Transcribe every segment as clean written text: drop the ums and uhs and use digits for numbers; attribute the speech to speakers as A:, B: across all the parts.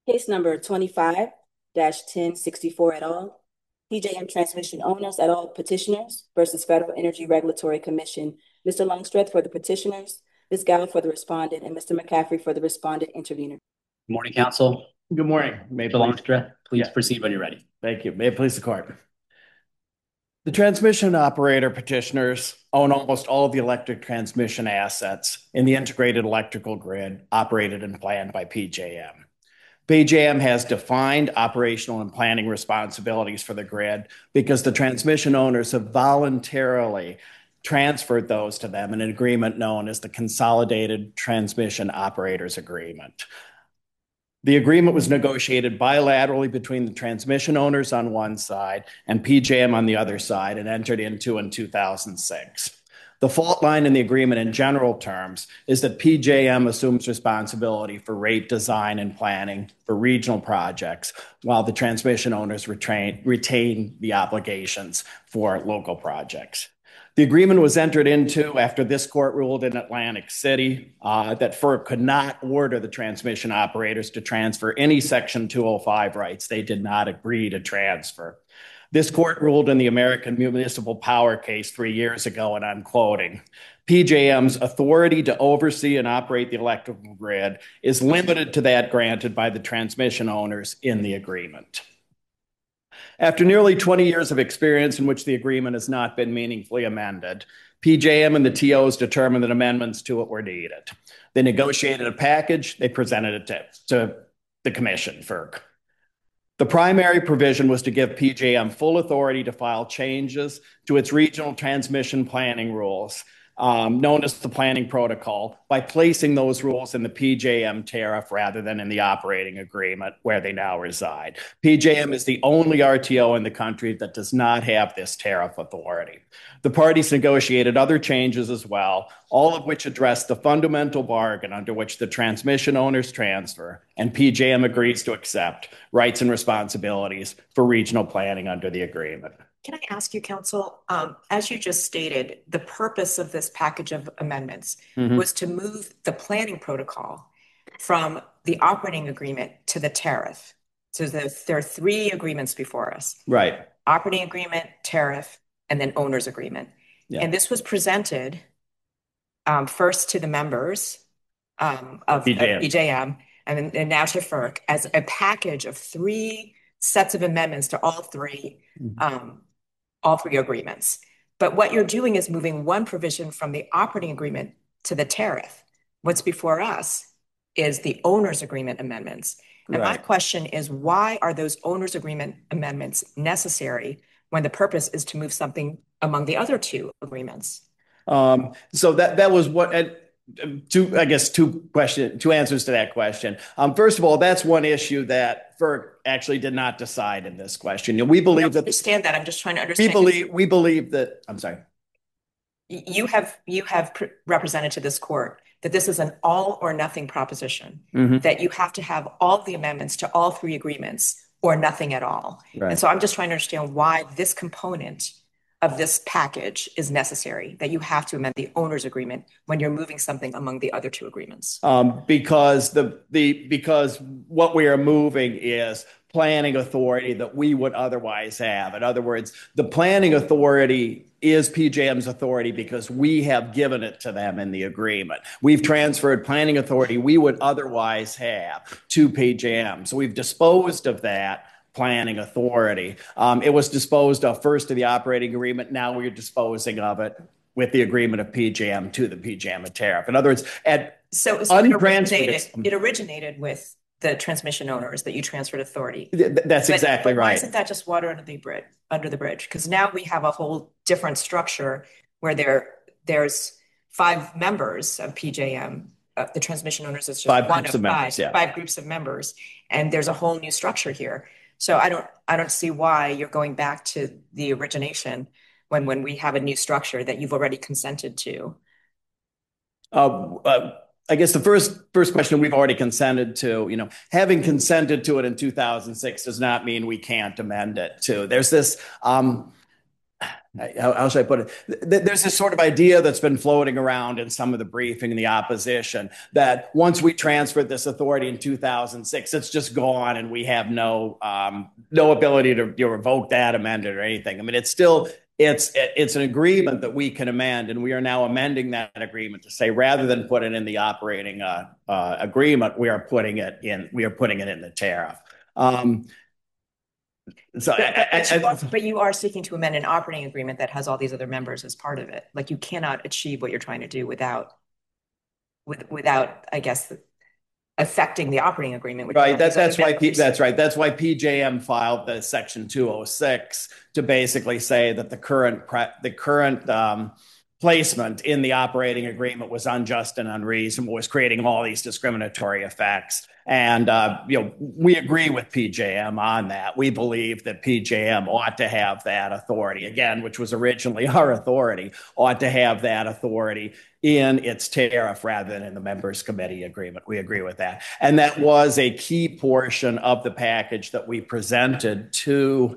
A: Case number 25-1064 et al. PJM Transmission Owners et al. Petitioners versus Federal Energy Regulatory Commission. Mr. Longstreth for the petitioners, Ms. Gallo for the respondent, and Mr. McCaffrey for the respondent intervener.
B: Good morning, counsel.
C: Good morning.
B: Mr. Longstreth, please proceed when you're ready.
C: Thank you. May it please the court. The transmission operator petitioners own almost all of the electric transmission assets in the integrated electrical grid operated and planned by PJM. PJM has defined operational and planning responsibilities for the grid because the transmission owners have voluntarily transferred those to them in an agreement known as the Consolidated Transmission Operators Agreement. The agreement was negotiated bilaterally between the transmission owners on one side and PJM on the other side and entered into in 2006. The fault line in the agreement in general terms is that PJM assumes responsibility for rate design and planning for regional projects, while the transmission owners retain the obligations for local projects. The agreement was entered into after this court ruled in Atlantic City that FERC could not order the transmission operators to transfer any Section 205 rights they did not agree to transfer. This court ruled in the American Municipal Power case 3 years ago, and I'm quoting, PJM's authority to oversee and operate the electrical grid is limited to that granted by the transmission owners in the agreement. After nearly 20 years of experience in which the agreement has not been meaningfully amended, PJM and the TOs determined that amendments to it were needed. They negotiated a package, they presented it to the commission, FERC. The primary provision was to give PJM full authority to file changes to its regional transmission planning rules, known as the planning protocol, by placing those rules in the PJM tariff rather than in the operating agreement where they now reside. PJM is the only RTO in the country that does not have this tariff authority. The parties negotiated other changes as well, all of which address the fundamental bargain under which the transmission owners transfer, and PJM agrees to accept rights and responsibilities for regional planning under the agreement.
D: Can I ask you, counsel, as you just stated, the purpose of this package of amendments was to move the planning protocol from the operating agreement to the tariff. So there are three agreements before us.
C: Right.
D: Operating agreement, tariff, and then owner's agreement. Yeah. And this was presented first to the members of PJM and now to FERC as a package of three sets of amendments to all three agreements. But what you're doing is moving one provision from the operating agreement to the tariff. What's before us is the owner's agreement amendments. And my question is, why are those owner's agreement amendments necessary when the purpose is to move something among the other two agreements?
C: So that was what... two answers to that question. First of all, that's one issue that FERC actually did not decide in this question. We believe that... I
D: understand that. I'm just trying to understand.
C: We believe that... I'm sorry.
D: You have represented to this court that this is an all or nothing proposition, that you have to have all the amendments to all three agreements or nothing at all. Right. And so I'm just trying to understand why this component of this package is necessary, that you have to amend the owner's agreement when you're moving something among the other two agreements.
C: Because what we are moving is planning authority that we would otherwise have. In other words, the planning authority is PJM's authority because we have given it to them in the agreement. We've transferred planning authority we would otherwise have to PJM. So we've disposed of that planning authority. It was disposed of first to the operating agreement. Now we're disposing of it with the agreement of PJM to the PJM tariff. In other words, it
D: originated with the transmission owners that you transferred authority.
C: That's exactly right.
D: Why isn't that just water under the bridge? Because now we have a whole different structure where there's five members of PJM. The transmission owners is just five groups of members, and there's a whole new structure here. So I don't see why you're going back to the origination when we have a new structure that you've already consented to.
C: I guess the first question we've already consented to, having consented to it in 2006 does not mean we can't amend it too. There's this, how should I put it? There's this sort of idea that's been floating around in some of the briefing in the opposition that once we transferred this authority in 2006, it's just gone and we have no ability to revoke that, amend it, or anything. I mean, it's still it's an agreement that we can amend, and we are now amending that agreement to say rather than put it in the operating agreement, we are putting it in the tariff.
D: But you are seeking to amend an operating agreement that has all these other members as part of it. Like you cannot achieve what you're trying to do without, I guess, affecting the operating agreement.
C: Right. That's why PJM filed the Section 206 to basically say that the current placement in the operating agreement was unjust and unreasonable, was creating all these discriminatory effects. And, we agree with PJM on that. We believe that PJM ought to have that authority, again, which was originally our authority, ought to have that authority in its tariff rather than in the members committee agreement. We agree with that. And that was a key portion of the package that we presented to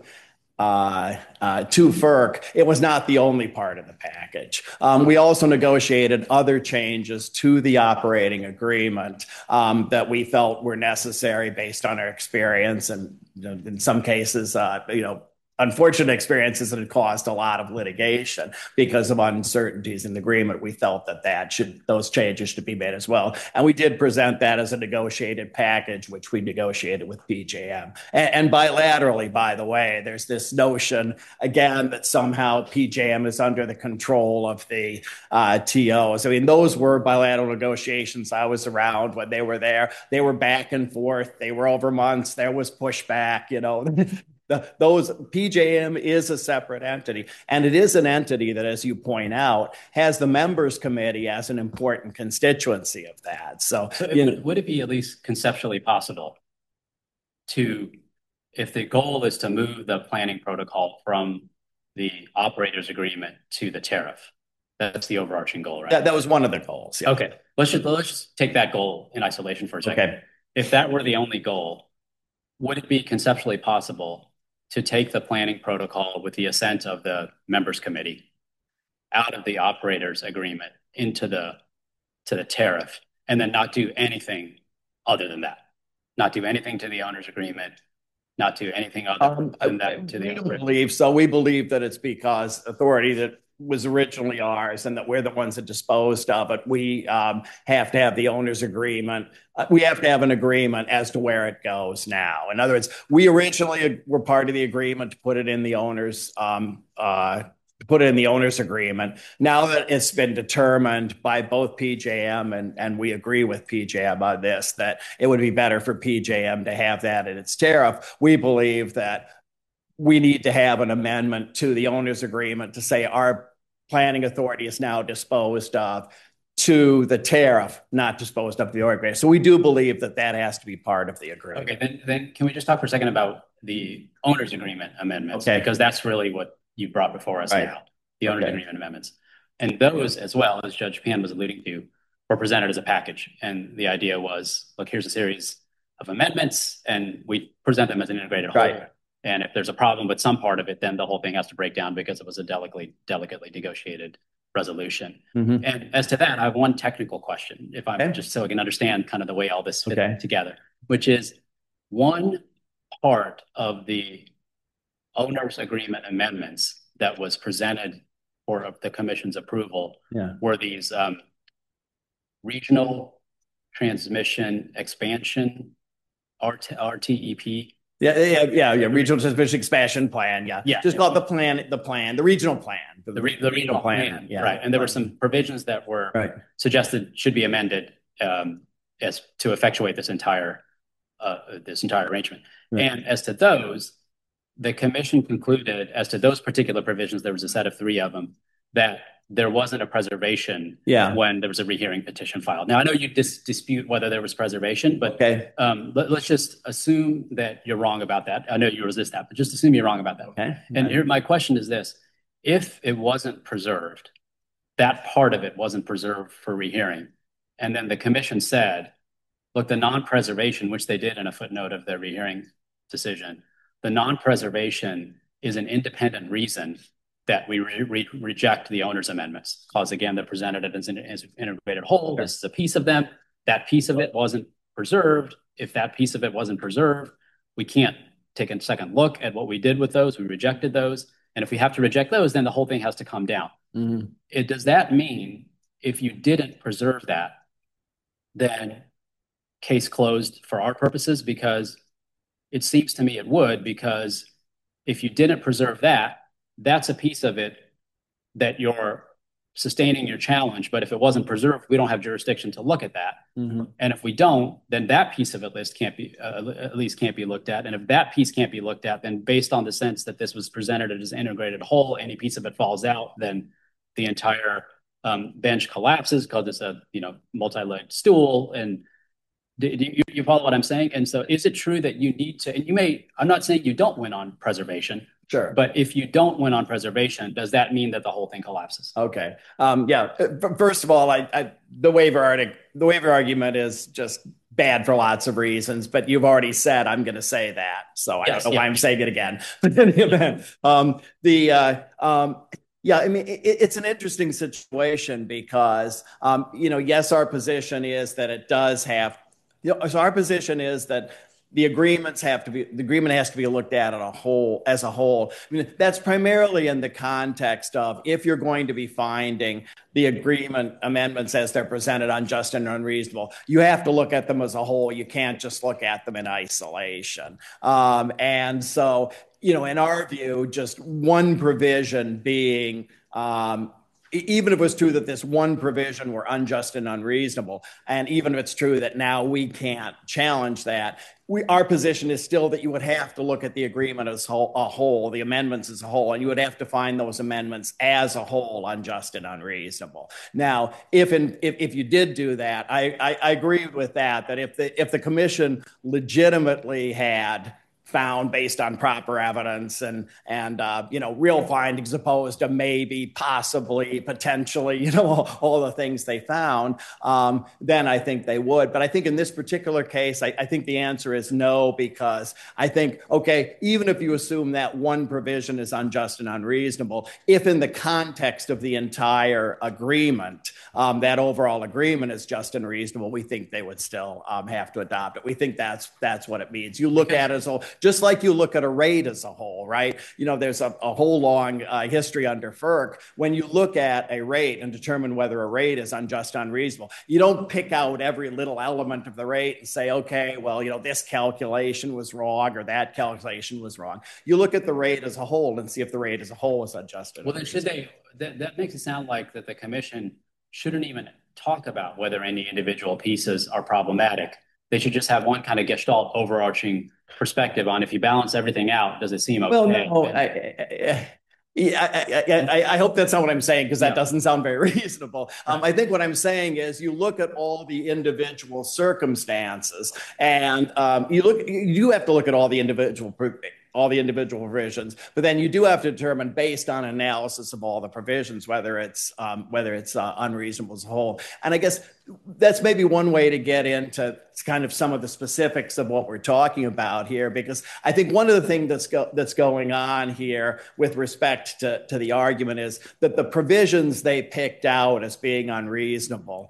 C: FERC. It was not the only part of the package. We also negotiated other changes to the operating agreement that we felt were necessary based on our experience, and in some cases, unfortunate experiences that had caused a lot of litigation because of uncertainties in the agreement. We felt those changes should be made as well. And we did present that as a negotiated package, which we negotiated with PJM. And bilaterally, by the way, there's this notion, again, that somehow PJM is under the control of the TOs. I mean, those were bilateral negotiations. I was around when they were there. They were back and forth. They were over months. There was pushback, Those PJM is a separate entity, and it is an entity that, as you point out, has the members committee as an important constituency of that. So,
B: would it be at least conceptually possible if the goal is to move the planning protocol from the operators agreement to the tariff? That's the overarching goal, right?
C: That was one of the goals. Yeah.
B: Okay, let's just take that goal in isolation for a second.
C: Okay.
B: If that were the only goal, would it be conceptually possible to take the planning protocol with the assent of the members committee out of the operators agreement into the tariff, and then not do anything other than that? Not do anything to the owners agreement, not do anything other than that to the operators?
C: We believe that it's because authority that was originally ours and that we're the ones that disposed of it. We have to have the owner's agreement. We have to have an agreement as to where it goes now. In other words, we originally were part of the agreement to put it in the owner's agreement. Now that it's been determined by both PJM and we agree with PJM on this, that it would be better for PJM to have that in its tariff, we believe that we need to have an amendment to the owner's agreement to say our planning authority is now disposed of to the tariff, not disposed of the agreement. So we do believe that has to be part of the agreement.
B: Okay, then can we just talk for a second about the owner's agreement amendments?
C: Okay.
B: Because that's really what you brought before us now, the owner's agreement amendments. And those, as well, as Judge Pan was alluding to, were presented as a package. And the idea was, look, here's a series of amendments, and we present them as an integrated whole.
C: Right.
B: And if there's a problem with some part of it, then the whole thing has to break down because it was a delicately negotiated resolution.
C: Mm-hmm.
B: And as to that, I have one technical question, if I'm just so I can understand kind of the way all this fits together, which is one part of the owner's agreement amendments that was presented for the commission's approval were these regional transmission expansion, RTEP.
C: Yeah. Regional transmission expansion plan. Yeah. Just call it the regional plan.
B: The regional plan. Yeah. Right. And there were some provisions that were suggested should be amended as to effectuate this entire arrangement. Right. And as to those, the commission concluded as to those particular provisions, there was a set of 3 of them, that there wasn't a preservation when there was a rehearing petition filed. Now, I know you dispute whether there was preservation, but let's just assume that you're wrong about that. I know you resist that, but just assume you're wrong about that.
C: Okay.
B: And here, my question is this. If it wasn't preserved, that part of it wasn't preserved for rehearing, and then the commission said, look, the non-preservation, which they did in a footnote of their rehearing decision, the non-preservation is an independent reason that we reject the owner's amendments. Because again, they're presented as an integrated whole. Sure. This is a piece of them. That piece of it wasn't preserved. If that piece of it wasn't preserved, we can't take a second look at what we did with those. We rejected those. And if we have to reject those, then the whole thing has to come down. Does that mean if you didn't preserve that, then case closed for our purposes? Because it seems to me it would, because if you didn't preserve that, that's a piece of it that you're sustaining your challenge. But if it wasn't preserved, we don't have jurisdiction to look at that. And if we don't, then that piece of it at least can't be looked at. And if that piece can't be looked at, then based on the sense that this was presented as an integrated whole, any piece of it falls out, then the entire bench collapses because it's a multi-legged stool. And do you follow what I'm saying? And so is it true that you need to, and I'm not saying you don't win on preservation.
C: Sure.
B: But if you don't win on preservation, does that mean that the whole thing collapses?
C: Okay. Yeah. First of all, the waiver argument is just bad for lots of reasons, but you've already said I'm going to say that. So I don't know why I'm saying it again. But in the event, yeah, I mean, it's an interesting situation because, yes, our position is that it does have, so our position is that the agreement has to be looked at as a whole. I mean, that's primarily in the context of if you're going to be finding the agreement amendments as they're presented unjust and unreasonable, you have to look at them as a whole. You can't just look at them in isolation. And so, in our view, just one provision being even if it was true that this one provision were unjust and unreasonable, and even if it's true that now we can't challenge that, our position is still that you would have to look at the agreement as a whole, the amendments as a whole, and you would have to find those amendments as a whole unjust and unreasonable. Now, if you did do that, I agree with that if the commission legitimately had found based on proper evidence and real findings opposed to maybe, possibly, potentially, all the things they found, then I think they would. But I think in this particular case, I think the answer is no, because I think, okay, even if you assume that one provision is unjust and unreasonable, if in the context of the entire agreement, that overall agreement is just and reasonable, we think they would still have to adopt it. We think that's what it means. You look at it as a whole. Just like you look at a rate as a whole, right? There's a whole long history under FERC. When you look at a rate and determine whether a rate is unjust, unreasonable, you don't pick out every little element of the rate and say, okay, well, this calculation was wrong or that calculation was wrong. You look at the rate as a whole and see if the rate as a whole is adjusted.
B: Well, then should they? That makes it sound like that the commission shouldn't even talk about whether any individual pieces are problematic. They should just have one kind of gestalt overarching perspective on if you balance everything out, does it seem okay?
C: Well, no, I hope that's not what I'm saying, because that doesn't sound very reasonable. I think what I'm saying is you look at all the individual circumstances, and you have to look at all the individual provisions, but then you do have to determine, based on analysis of all the provisions, whether it's unreasonable as a whole. And I guess that's maybe one way to get into kind of some of the specifics of what we're talking about here, because I think one of the things that's going on here with respect to the argument is that the provisions they picked out as being unreasonable,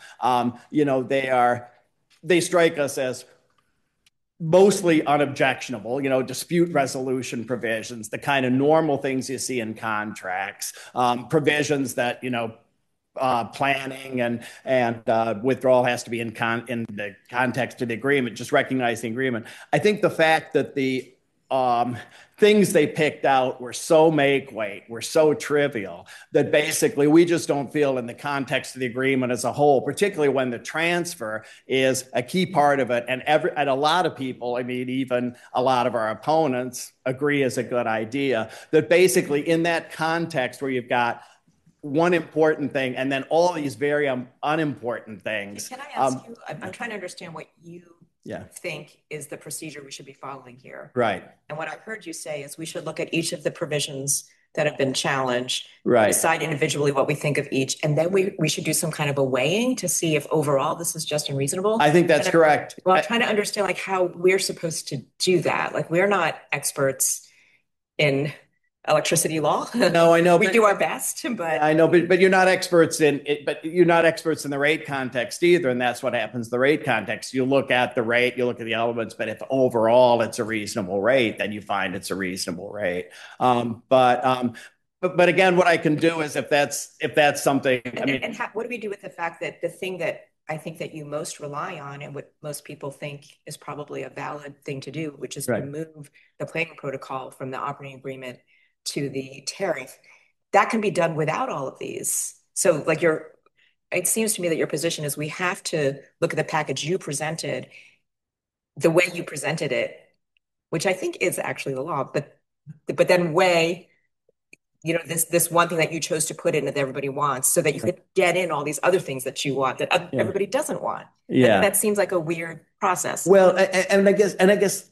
C: they strike us as mostly unobjectionable, dispute resolution provisions, the kind of normal things you see in contracts, provisions that, planning and withdrawal has to be in the context of the agreement, just recognize the agreement. I think the fact that the things they picked out were so make-weight, were so trivial, that basically we just don't feel in the context of the agreement as a whole, particularly when the transfer is a key part of it. And a lot of people, even a lot of our opponents, agree is a good idea, that basically in that context where you've got one important thing and then all these very unimportant things.
D: Can I ask you, I'm trying to understand what you think is the procedure we should be following here.
C: Right.
D: And what I heard you say is we should look at each of the provisions that have been challenged,
C: right,
D: decide individually what we think of each, and then we should do some kind of a weighing to see if overall this is just and reasonable.
C: I think that's correct.
D: Well, I'm trying to understand how we're supposed to do that. We're not experts in electricity law.
C: No, I know.
D: We do our best, but
C: I know, but you're not experts in it, but you're not experts in the rate context either. And that's what happens. The rate context, you look at the rate, you look at the elements, but if overall it's a reasonable rate, then you find it's a reasonable rate. But again, what I can do is if that's something,
D: what do we do with the fact that the thing that I think that you most rely on and what most people think is probably a valid thing to do, which is to move the planning protocol from the operating agreement to the tariff, that can be done without all of these. So it seems to me that your position is we have to look at the package you presented, the way you presented it, which I think is actually the law, but then weigh this one thing that you chose to put in that everybody wants so that you could get in all these other things that you want that everybody doesn't want.
C: Yeah.
D: And that seems like a weird process.
C: Well, and I guess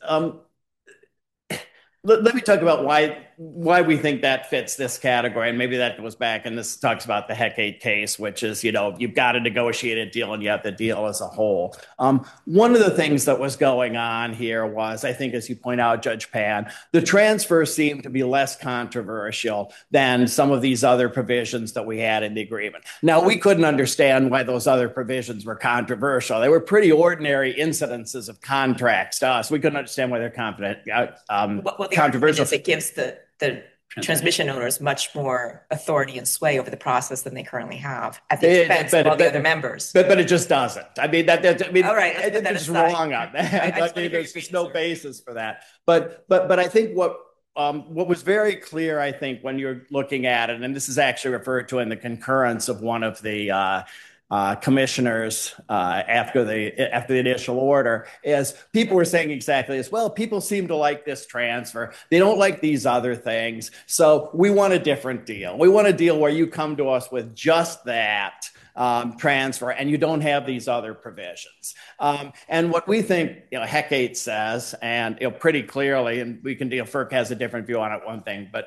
C: let me talk about why we think that fits this category. And maybe that goes back, and this talks about the Hecate case, which is, you've got to negotiate a deal and you have the deal as a whole. One of the things that was going on here was, I think, as you point out, Judge Pan, the transfer seemed to be less controversial than some of these other provisions that we had in the agreement. Now, we couldn't understand why those other provisions were controversial. They were pretty ordinary incidences of contracts to us. We couldn't understand why they're controversial.
D: It gives the transmission owners much more authority and sway over the process than they currently have at the expense of all the other members.
C: But it just doesn't. I mean, all right,
D: it's
C: wrong on that. There's just no basis for that. But I think what was very clear, I think, when you're looking at it, and this is actually referred to in the concurrence of one of the commissioners after the initial order, is people were saying exactly as well. People seem to like this transfer. They don't like these other things. So we want a different deal. We want a deal where you come to us with just that transfer and you don't have these other provisions. And what we think, Hecate says, and pretty clearly, and we can deal, FERC has a different view on it, one thing, but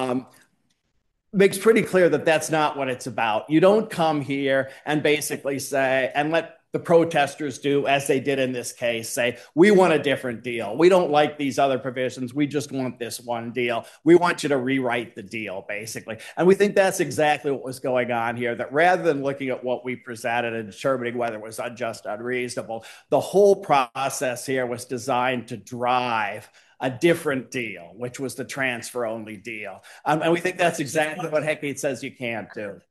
C: makes pretty clear that that's not what it's about. You don't come here and basically say, and let the protesters do, as they did in this case, say, we want a different deal. We don't like these other provisions. We just want this one deal. We want you to rewrite the deal, basically. And we think that's exactly what was going on here, that rather than looking at what we presented and determining whether it was unjust, unreasonable, the whole process here was designed to drive a different deal, which was the transfer only deal. And we think that's exactly what Hecate says you can't do.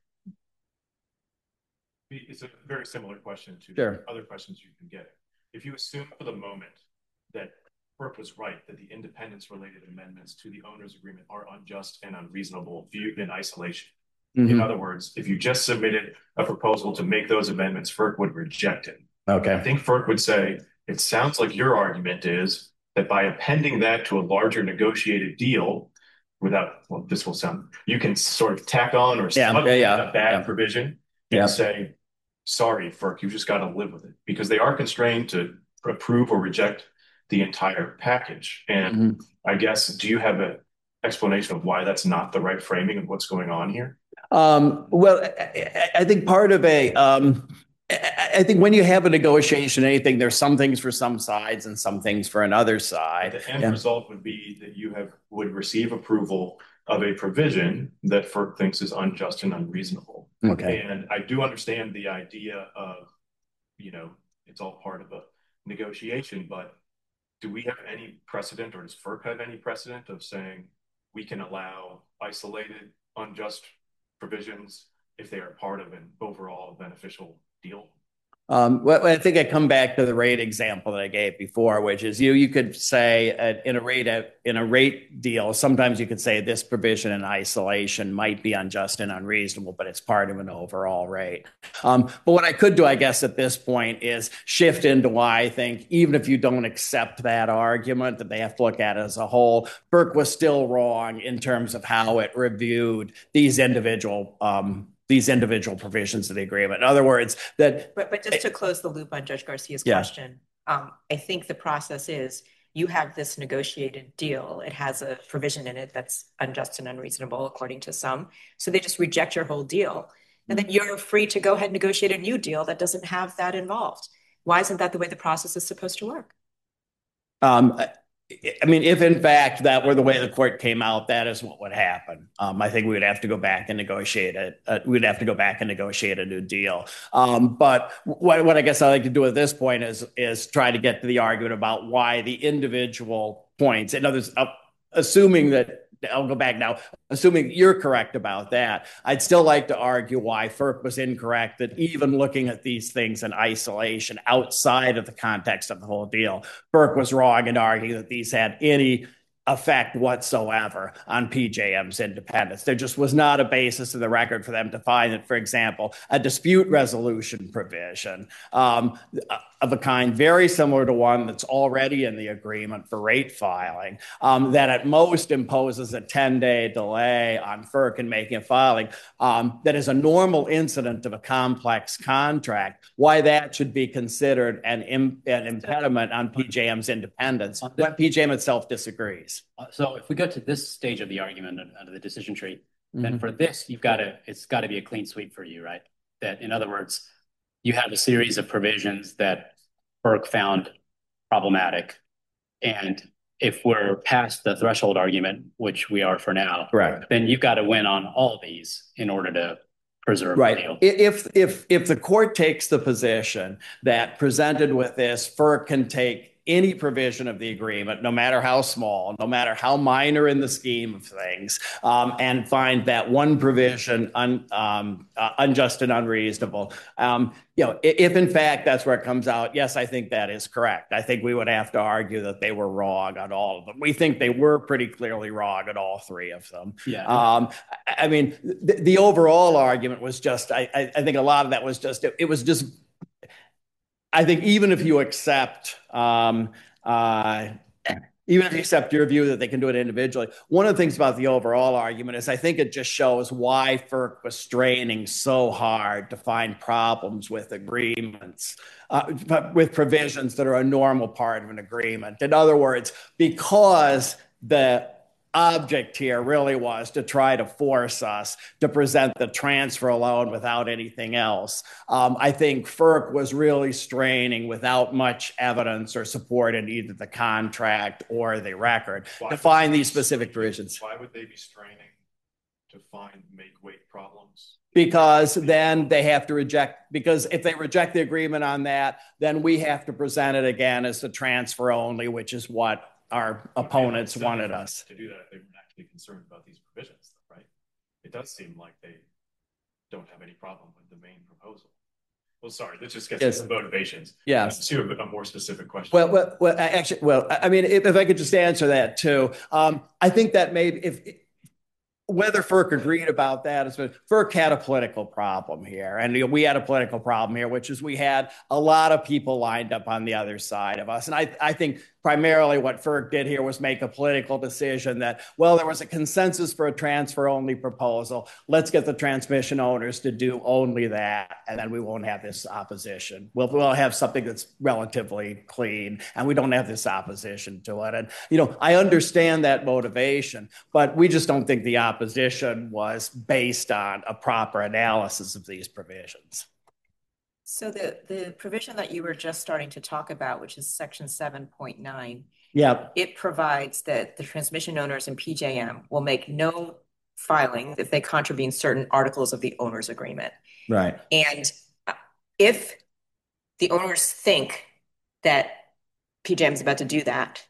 E: It's a very similar question to other questions you can get. If you assume for the moment that FERC was right, that the independence-related amendments to the owner's agreement are unjust and unreasonable viewed in isolation. Mm-hmm. In other words, if you just submitted a proposal to make those amendments, FERC would reject it.
C: Okay.
E: I think FERC would say, it sounds like your argument is that by appending that to a larger negotiated deal, this will sound, you can sort of tack on or a bad provision and say, sorry, FERC, you just got to live with it, because they are constrained to approve or reject the entire package. And I guess, do you have an explanation of why that's not the right framing of what's going on here?
C: Well, I think part of I think when you have a negotiation, anything, there's some things for some sides and some things for another side.
E: The end result would be that you would receive approval of a provision that FERC thinks is unjust and unreasonable.
C: Okay.
E: And I do understand the idea of, it's all part of a negotiation, but do we have any precedent, or does FERC have any precedent of saying we can allow isolated, unjust provisions if they are part of an overall beneficial deal?
C: Well, I think I come back to the rate example that I gave before, which is you could say in a rate deal, sometimes you could say this provision in isolation might be unjust and unreasonable, but it's part of an overall rate. But what I could do, I guess, at this point is shift into why I think even if you don't accept that argument, that they have to look at it as a whole, FERC was still wrong in terms of how it reviewed these individual provisions of the agreement. In other words, that...
D: But just to close the loop on Judge Garcia's question, I think the process is you have this negotiated deal. It has a provision in it that's unjust and unreasonable, according to some. So they just reject your whole deal. And then you're free to go ahead and negotiate a new deal that doesn't have that involved. Why isn't that the way the process is supposed to work?
C: I mean, if in fact that were the way the court came out, that is what would happen. I think we would have to go back and negotiate it. We'd have to go back and negotiate a new deal. But what I guess I like to do at this point is try to get to the argument about why the individual points, in others, assuming that I'll go back now. Assuming you're correct about that, I'd still like to argue why FERC was incorrect, that even looking at these things in isolation outside of the context of the whole deal, FERC was wrong in arguing that these had any effect whatsoever on PJM's independence. There just was not a basis in the record for them to find that, for example, a dispute resolution provision of a kind very similar to one that's already in the agreement for rate filing, that at most imposes a 10-day delay on FERC in making a filing, that is a normal incident of a complex contract, why that should be considered an impediment on PJM's independence, when PJM itself disagrees.
B: So if we go to this stage of the argument under the decision tree, then for this, it's got to be a clean sweep for you, right? That, in other words, you have a series of provisions that FERC found problematic. And if we're past the threshold argument, which we are for now,
C: correct,
B: then you've got to win on all these in order to preserve
C: right.
B: the deal.
C: If the court takes the position that presented with this, FERC can take any provision of the agreement, no matter how small, no matter how minor in the scheme of things, and find that one provision unjust and unreasonable. If in fact that's where it comes out, yes, I think that is correct. I think we would have to argue that they were wrong on all of them. We think they were pretty clearly wrong on all three of them.
B: Yeah.
C: I mean, the overall argument was just, I think a lot of that was just, it was just, I think even if you accept, your view that they can do it individually, one of the things about the overall argument is I think it just shows why FERC was straining so hard to find problems with agreements, with provisions that are a normal part of an agreement. In other words, because the object here really was to try to force us to present the transfer alone without anything else. I think FERC was really straining without much evidence or support in either the contract or the record to find these specific provisions.
E: Why would they be straining to find make-weight problems?
C: Because then they have to reject, because if they reject the agreement on that, then we have to present it again as the transfer only, which is what our opponents wanted us
E: to do. That they were actually concerned about these provisions, right? It does seem like they don't have any problem with the main proposal. Well, sorry, let's just get to the motivations.
C: Yes.
E: To a more specific question.
C: Well, I mean, if I could just answer that too, I think that maybe whether FERC agreed about that is, FERC had a political problem here, and we had a political problem here, which is we had a lot of people lined up on the other side of us, and I think primarily what FERC did here was make a political decision that, well, there was a consensus for a transfer-only proposal. Let's get the transmission owners to do only that, and then we won't have this opposition. We'll have something that's relatively clean, and we don't have this opposition to it. And, I understand that motivation, but we just don't think the opposition was based on a proper analysis of these provisions.
D: So the provision that you were just starting to talk about, which is section 7.9, it provides that the transmission owners in PJM will make no filing if they contravene certain articles of the owner's agreement.
C: Right.
D: And if the owners think that PJM is about to do that,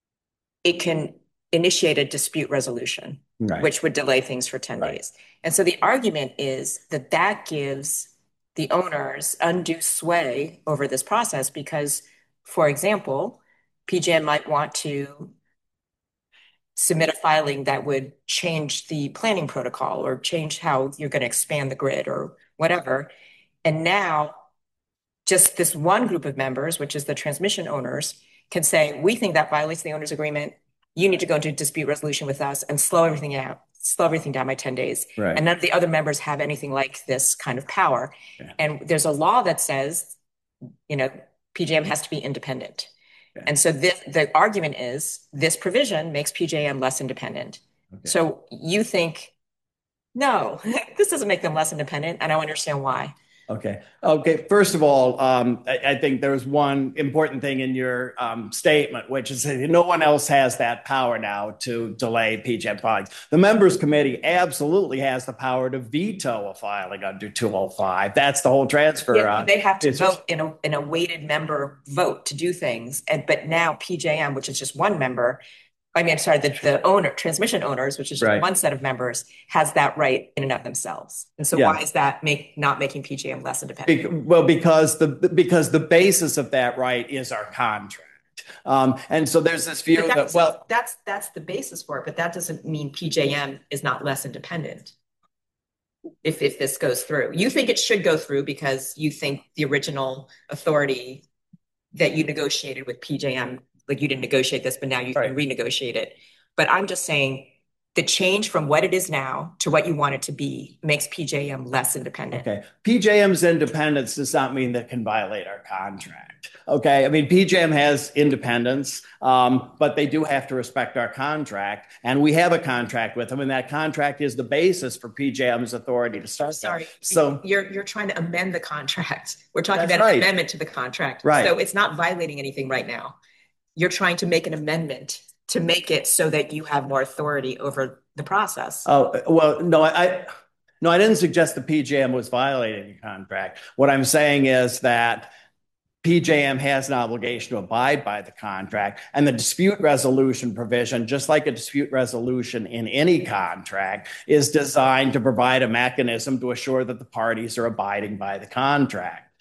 D: it can initiate a dispute resolution, which would delay things for 10 days. And so the argument is that that gives the owners undue sway over this process because, for example, PJM might want to submit a filing that would change the planning protocol or change how you're going to expand the grid or whatever. And now just this one group of members, which is the transmission owners, can say, we think that violates the owner's agreement. You need to go into dispute resolution with us and slow everything down by 10 days.
C: Right.
D: And none of the other members have anything like this kind of power. Yeah. And there's a law that says, PJM has to be independent. Yeah. And so the argument is this provision makes PJM less independent. Okay. So you think, no, this doesn't make them less independent. And I don't understand why.
C: Okay. First of all, I think there was one important thing in your statement, which is that no one else has that power now to delay PJM filings. The members committee absolutely has the power to veto a filing under 205. That's the whole transfer.
D: Yeah, they have to vote in a weighted member vote to do things. But now PJM, which is just one member, the transmission owners, which is just one set of members, has that right in and of themselves. And so why is that not making PJM less independent?
C: Because the basis of that right is our contract. And so there's this view
D: that's the basis for it, but that doesn't mean PJM is not less independent. If this goes through, you think it should go through because you think the original authority that you negotiated with PJM, like you didn't negotiate this, but now you can renegotiate it. But I'm just saying the change from what it is now to what you want it to be makes PJM less independent.
C: Okay. PJM's independence does not mean that it can violate our contract. Okay. I mean, PJM has independence, but they do have to respect our contract. And we have a contract with them. And that contract is the basis for PJM's authority to start.
D: Sorry. So you're trying to amend the contract. We're talking about an amendment to the contract.
C: Right.
D: So it's not violating anything right now. You're trying to make an amendment to make it so that you have more authority over the process.
C: Oh, well, no, I didn't suggest the PJM was violating the contract. What I'm saying is that PJM has an obligation to abide by the contract, and the dispute resolution provision, just like a dispute resolution in any contract, is designed to provide a mechanism to assure that the parties are abiding by the contract.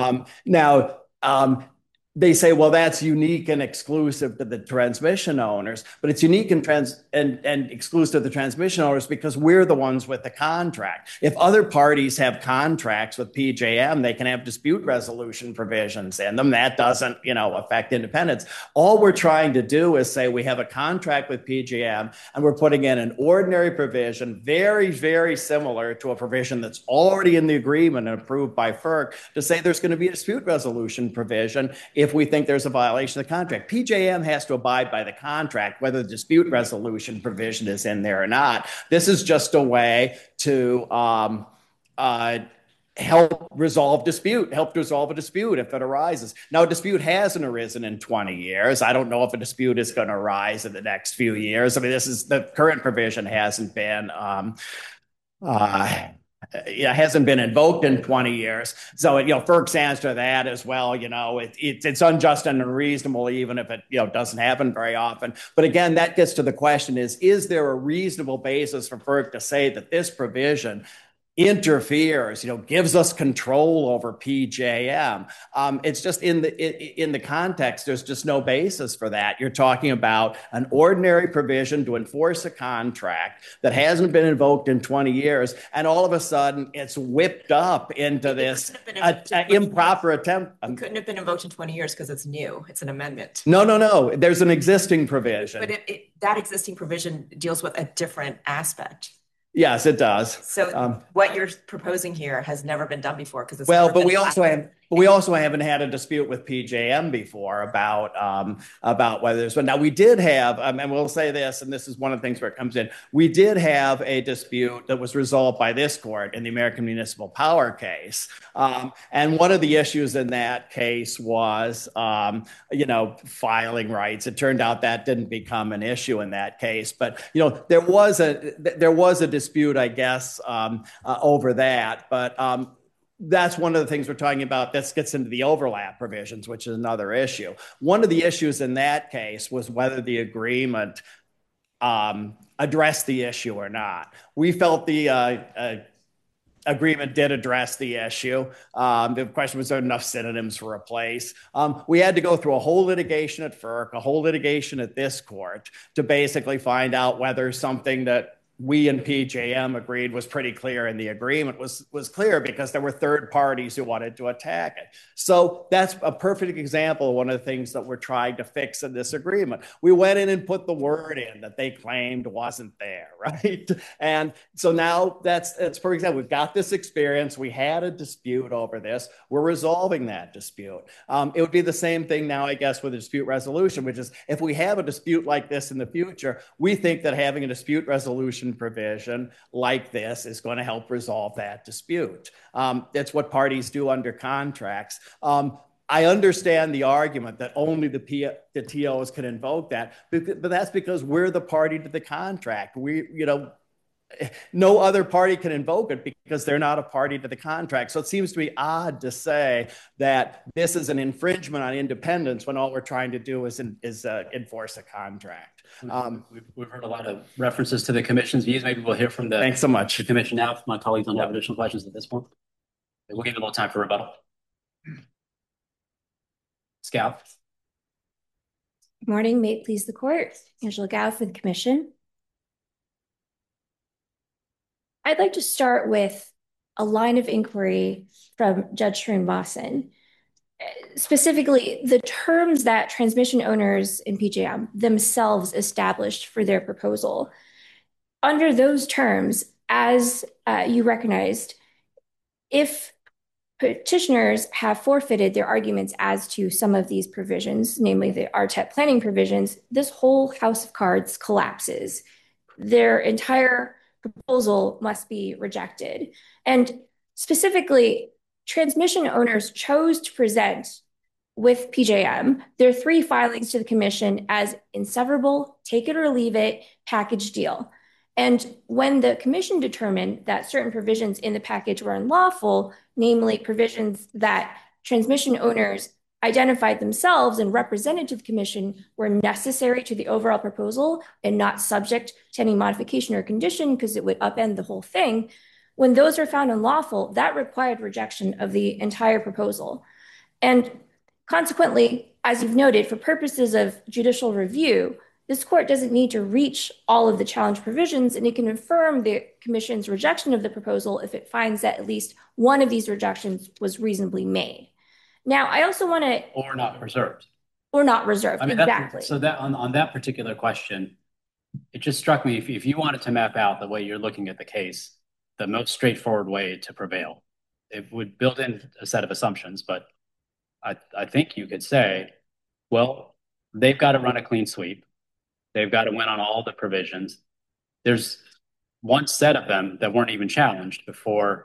C: They say, well, that's unique and exclusive to the transmission owners, but it's unique and exclusive to the transmission owners because we're the ones with the contract. If other parties have contracts with PJM, they can have dispute resolution provisions in them. That doesn't, affect independence. All we're trying to do is say we have a contract with PJM and we're putting in an ordinary provision, very, very similar to a provision that's already in the agreement and approved by FERC, to say there's going to be a dispute resolution provision if we think there's a violation of the contract. PJM has to abide by the contract, whether the dispute resolution provision is in there or not. This is just a way to help resolve a dispute if it arises. Now, a dispute hasn't arisen in 20 years. I don't know if a dispute is going to arise in the next few years. I mean, the current provision hasn't been hasn't been invoked in 20 years. So, FERC's answer to that as well, it's unjust and unreasonable, even if it, doesn't happen very often. But again, that gets to the question is there a reasonable basis for FERC to say that this provision interferes, gives us control over PJM? It's just in the context, there's just no basis for that. You're talking about an ordinary provision to enforce a contract that hasn't been invoked in 20 years, and all of a sudden it's whipped up into this improper attempt.
D: It couldn't have been invoked in 20 years because it's new. It's an amendment.
C: No. There's an existing provision.
D: But that existing provision deals with a different aspect.
C: Yes, it does.
D: So what you're proposing here has never been done before because
C: we also haven't had a dispute with PJM before about whether there's one. Now we did have, and we'll say this, and this is one of the things where it comes in. We did have a dispute that was resolved by this court in the American Municipal Power case, and one of the issues in that case was, filing rights. It turned out that didn't become an issue in that case, but there was a dispute, I guess, over that, but. That's one of the things we're talking about. This gets into the overlap provisions, which is another issue. One of the issues in that case was whether the agreement addressed the issue or not. We felt the agreement did address the issue. The question was, there enough synonyms for a place? We had to go through a whole litigation at FERC, a whole litigation at this court to basically find out whether something that we and PJM agreed was pretty clear in the agreement was clear, because there were third parties who wanted to attack it. So that's a perfect example of one of the things that we're trying to fix in this agreement. We went in and put the word in that they claimed wasn't there, right? And so now that's for example, we've got this experience. We had a dispute over this. We're resolving that dispute. It would be the same thing now, I guess, with a dispute resolution, which is if we have a dispute like this in the future, we think that having a dispute resolution termination provision like this is going to help resolve that dispute. That's what parties do under contracts. I understand the argument that only the TOs can invoke that, but that's because we're the party to the contract. No other party can invoke it because they're not a party to the contract. So it seems to be odd to say that this is an infringement on independence when all we're trying to do is enforce a contract.
B: We've heard a lot of references to the commission's views. Maybe we'll hear from the
C: Thanks so much.
B: The commission now. If my colleagues don't have additional questions at this point, we'll give you a little time for rebuttal. Gao.
F: Good morning. May it please the court. Angela Gao for the commission. I'd like to start with a line of inquiry from Judge Srinivasan. Specifically, the terms that transmission owners in PJM themselves established for their proposal. Under those terms, as you recognized, if petitioners have forfeited their arguments as to some of these provisions, namely the RTEP planning provisions, this whole house of cards collapses. Their entire proposal must be rejected. And specifically, transmission owners chose to present with PJM their 3 filings to the commission as inseverable, take it or leave it, package deal. And when the commission determined that certain provisions in the package were unlawful, namely provisions that transmission owners identified themselves and represented to the commission were necessary to the overall proposal and not subject to any modification or condition because it would upend the whole thing. When those were found unlawful, that required rejection of the entire proposal. And consequently, as you've noted, for purposes of judicial review, this court doesn't need to reach all of the challenge provisions, and it can affirm the commission's rejection of the proposal if it finds that at least one of these rejections was reasonably made. Now, I also want to...
B: Or not preserved.
F: Or not reserved, exactly.
B: So that on that particular question, it just struck me, if you wanted to map out the way you're looking at the case, the most straightforward way to prevail, it would build in a set of assumptions, but I think you could say, well, they've got to run a clean sweep. They've got to win on all the provisions. There's one set of them that weren't even challenged before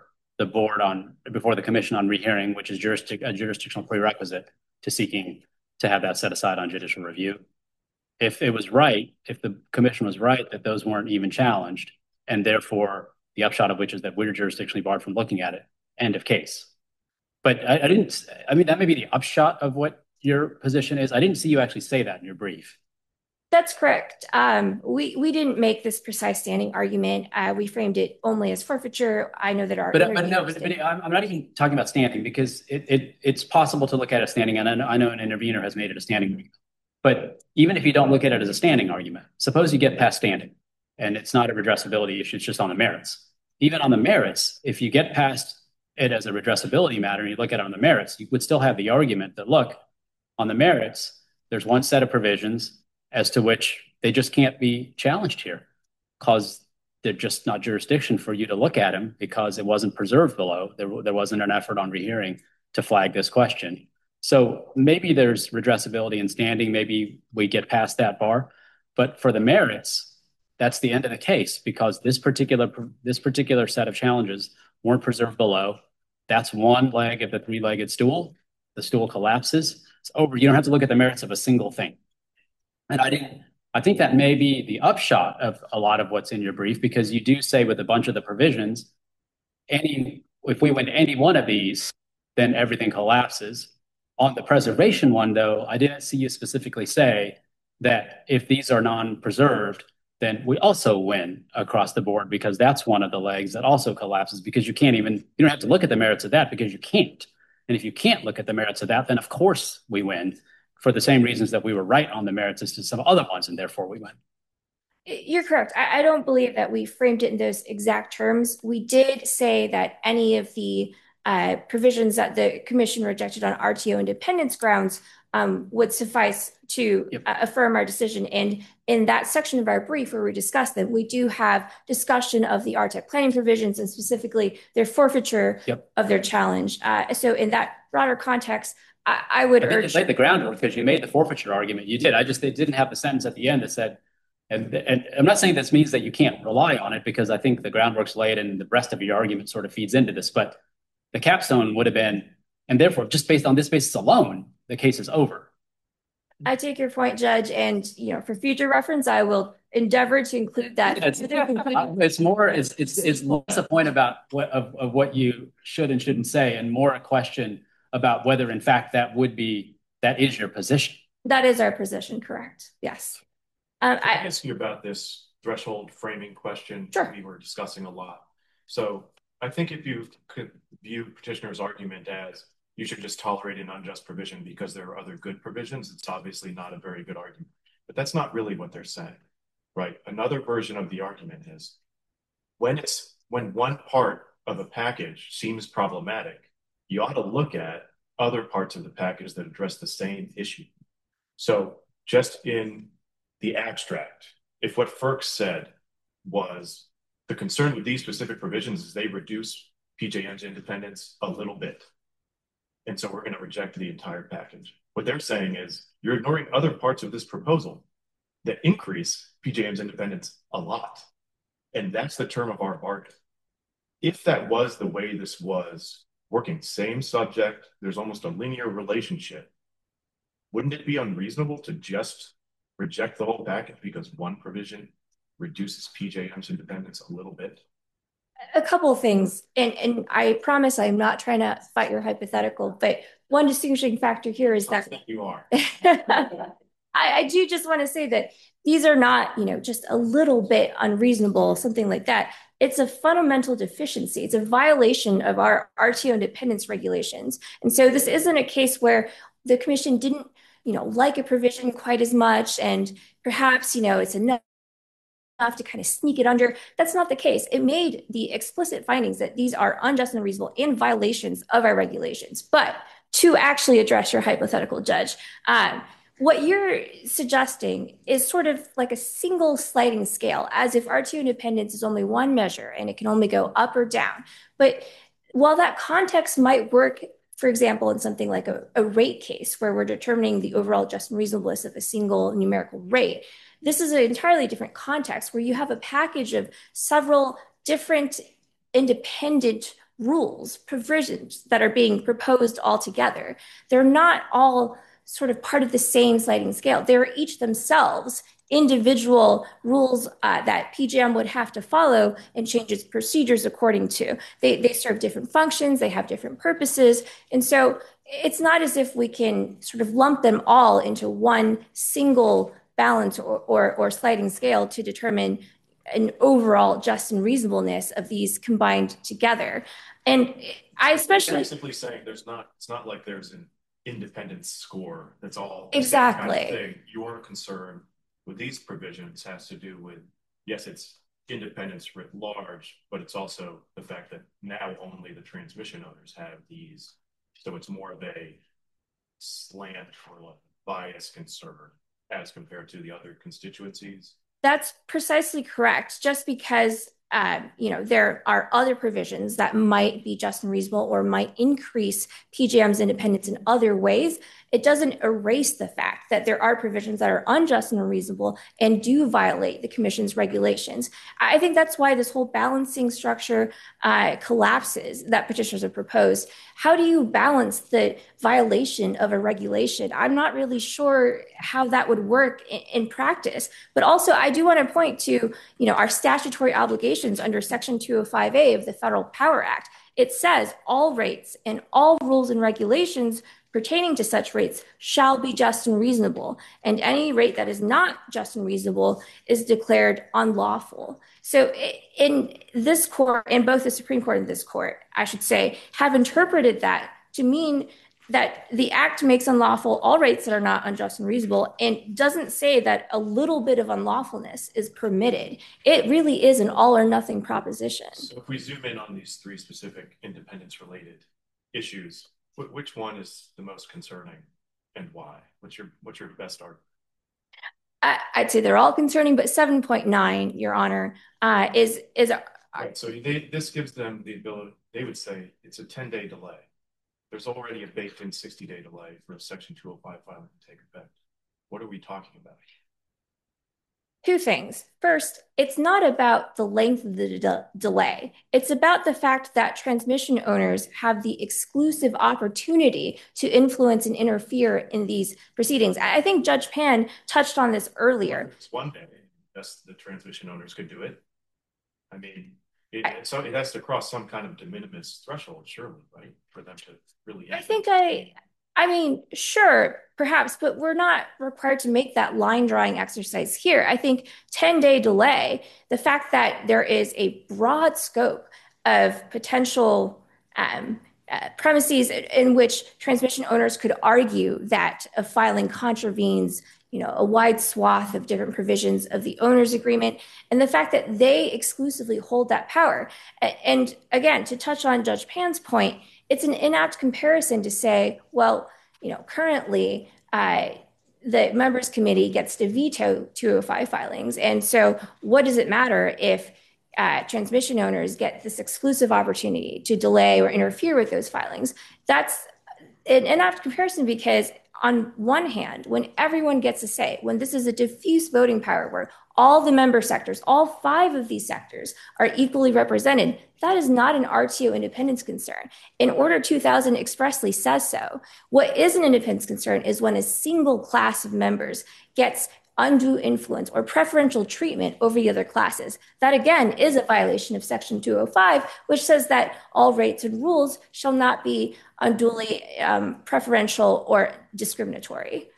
B: the commission on rehearing, which is a jurisdictional prerequisite to seeking to have that set aside on judicial review. If the commission was right that those weren't even challenged, and therefore the upshot of which is that we're jurisdictionally barred from looking at it, end of case. But that may be the upshot of what your position is. I didn't see you actually say that in your brief.
F: That's correct. We didn't make this precise standing argument. We framed it only as forfeiture. I know that our... But
B: I'm not even talking about standing because it's possible to look at it as standing, and I know an intervener has made it a standing argument. But even if you don't look at it as a standing argument, suppose you get past standing, and it's not a redressability issue, it's just on the merits. Even on the merits, if you get past it as a redressability matter and you look at it on the merits, you would still have the argument that, look, on the merits, there's one set of provisions as to which they just can't be challenged here because they're just not jurisdiction for you to look at them because it wasn't preserved below. There wasn't an effort on rehearing to flag this question. So maybe there's redressability in standing. Maybe we get past that bar. But for the merits, that's the end of the case because this particular set of challenges weren't preserved below. That's one leg of the 3-legged stool. The stool collapses. It's over. You don't have to look at the merits of a single thing. And I think that may be the upshot of a lot of what's in your brief, because you do say with a bunch of the provisions, if we win any one of these, then everything collapses. On the preservation one, though, I didn't see you specifically say that if these are non-preserved, then we also win across the board, because that's one of the legs that also collapses, because you don't have to look at the merits of that because you can't. And if you can't look at the merits of that, then of course we win for the same reasons that we were right on the merits as to some other ones, and therefore we win.
F: You're correct. I don't believe that we framed it in those exact terms. We did say that any of the provisions that the commission rejected on RTO independence grounds would suffice to affirm our decision. And in that section of our brief where we discussed that, we do have discussion of the RTEP planning provisions and specifically their forfeiture of their challenge. So in that broader context, I would urge...
B: You laid the groundwork because you made the forfeiture argument. You did. It didn't have the sentence at the end that said, And I'm not saying this means that you can't rely on it, because I think the groundwork's laid and the rest of your argument sort of feeds into this. But the capstone would have been, and therefore, just based on this basis alone, the case is over.
F: I take your point, Judge, and for future reference, I will endeavor to include that.
B: It's less a point about what you should and shouldn't say, and more a question about whether, in fact, that is your position.
F: That is our position, correct? Yes.
E: Can I ask you about this threshold framing question?
F: Sure.
E: We were discussing a lot. So I think if you could view petitioner's argument as you should just tolerate an unjust provision because there are other good provisions, it's obviously not a very good argument. But that's not really what they're saying, right? Another version of the argument is when one part of a package seems problematic, you ought to look at other parts of the package that address the same issue. So just in the abstract, if what FERC said was the concern with these specific provisions is they reduce PJM's independence a little bit, and so we're going to reject the entire package. What they're saying is you're ignoring other parts of this proposal that increase PJM's independence a lot. And that's the term of our bargain. If that was the way this was working, same subject, there's almost a linear relationship, wouldn't it be unreasonable to just reject the whole package because one provision reduces PJM's independence a little bit?
F: A couple of things, and I promise I'm not trying to fight your hypothetical, but one distinguishing factor here is that
E: you are.
F: I do just want to say that these are not, just a little bit unreasonable, something like that. It's a fundamental deficiency. It's a violation of our RTO independence regulations. And so this isn't a case where the commission didn't, like a provision quite as much, and perhaps, it's enough to kind of sneak it under. That's not the case. It made the explicit findings that these are unjust and unreasonable in violations of our regulations. But to actually address your hypothetical, Judge, what you're suggesting is sort of like a single sliding scale, as if RTO independence is only one measure and it can only go up or down. But while that context might work, for example, in something like a rate case where we're determining the overall just and reasonableness of a single numerical rate, this is an entirely different context where you have a package of several different independent rules, provisions that are being proposed all together. They're not all sort of part of the same sliding scale. They're each themselves individual rules that PJM would have to follow and change its procedures according to. They serve different functions, they have different purposes, and so it's not as if we can sort of lump them all into one single balance or sliding scale to determine an overall just and reasonableness of these combined together. And I especially
E: simply saying it's not like there's an independence score that's all
F: exactly
E: kind of thing. Your concern with these provisions has to do with, yes, it's independence writ large, but it's also the fact that now only the transmission owners have these, so it's more of a slant or bias concern as compared to the other constituencies.
F: That's precisely correct. Just because there are other provisions that might be just and reasonable or might increase PJM's independence in other ways, it doesn't erase the fact that there are provisions that are unjust and unreasonable and do violate the commission's regulations. I think that's why this whole balancing structure collapses that petitioners have proposed. How do you balance the violation of a regulation? I'm not really sure how that would work in practice. But also, I do want to point to our statutory obligations under Section 205A of the Federal Power Act. It says all rates and all rules and regulations pertaining to such rates shall be just and reasonable, and any rate that is not just and reasonable is declared unlawful. So in this court, in both the Supreme Court and this court, I should say, have interpreted that to mean that the act makes unlawful all rates that are not unjust and reasonable, and doesn't say that a little bit of unlawfulness is permitted. It really is an all or nothing proposition.
E: So if we zoom in on these three specific independence-related issues, which one is the most concerning and why? What's your best argument?
F: I'd say they're all concerning, but 7.9, Your Honor, is
E: right. So this gives them the ability. They would say it's a 10-day delay. There's already a baked-in 60-day delay for a Section 205 filing to take effect. What are we talking about?
F: Two things. First, it's not about the length of the delay. It's about the fact that transmission owners have the exclusive opportunity to influence and interfere in these proceedings. I think Judge Pan touched on this earlier.
E: It's one day. That's the transmission owners could do it. I mean, it has to cross some kind of de minimis threshold, surely, right? For them to really.
F: I mean, sure, perhaps, but we're not required to make that line drawing exercise here. I think 10-day delay, the fact that there is a broad scope of potential premises in which transmission owners could argue that a filing contravenes a wide swath of different provisions of the owner's agreement, and the fact that they exclusively hold that power. And again, to touch on Judge Pan's point, it's an inapt comparison to say, well, currently the members committee gets to veto 205 filings. And so what does it matter if transmission owners get this exclusive opportunity to delay or interfere with those filings? That's an inapt comparison because on one hand, when everyone gets a say, when this is a diffuse voting power where all the member sectors, all 5 of these sectors are equally represented, that is not an RTO independence concern. And Order 2000 expressly says so. What is an independence concern is when a single class of members gets undue influence or preferential treatment over the other classes. That, again, is a violation of Section 205, which says that all rates and rules shall not be unduly preferential or discriminatory.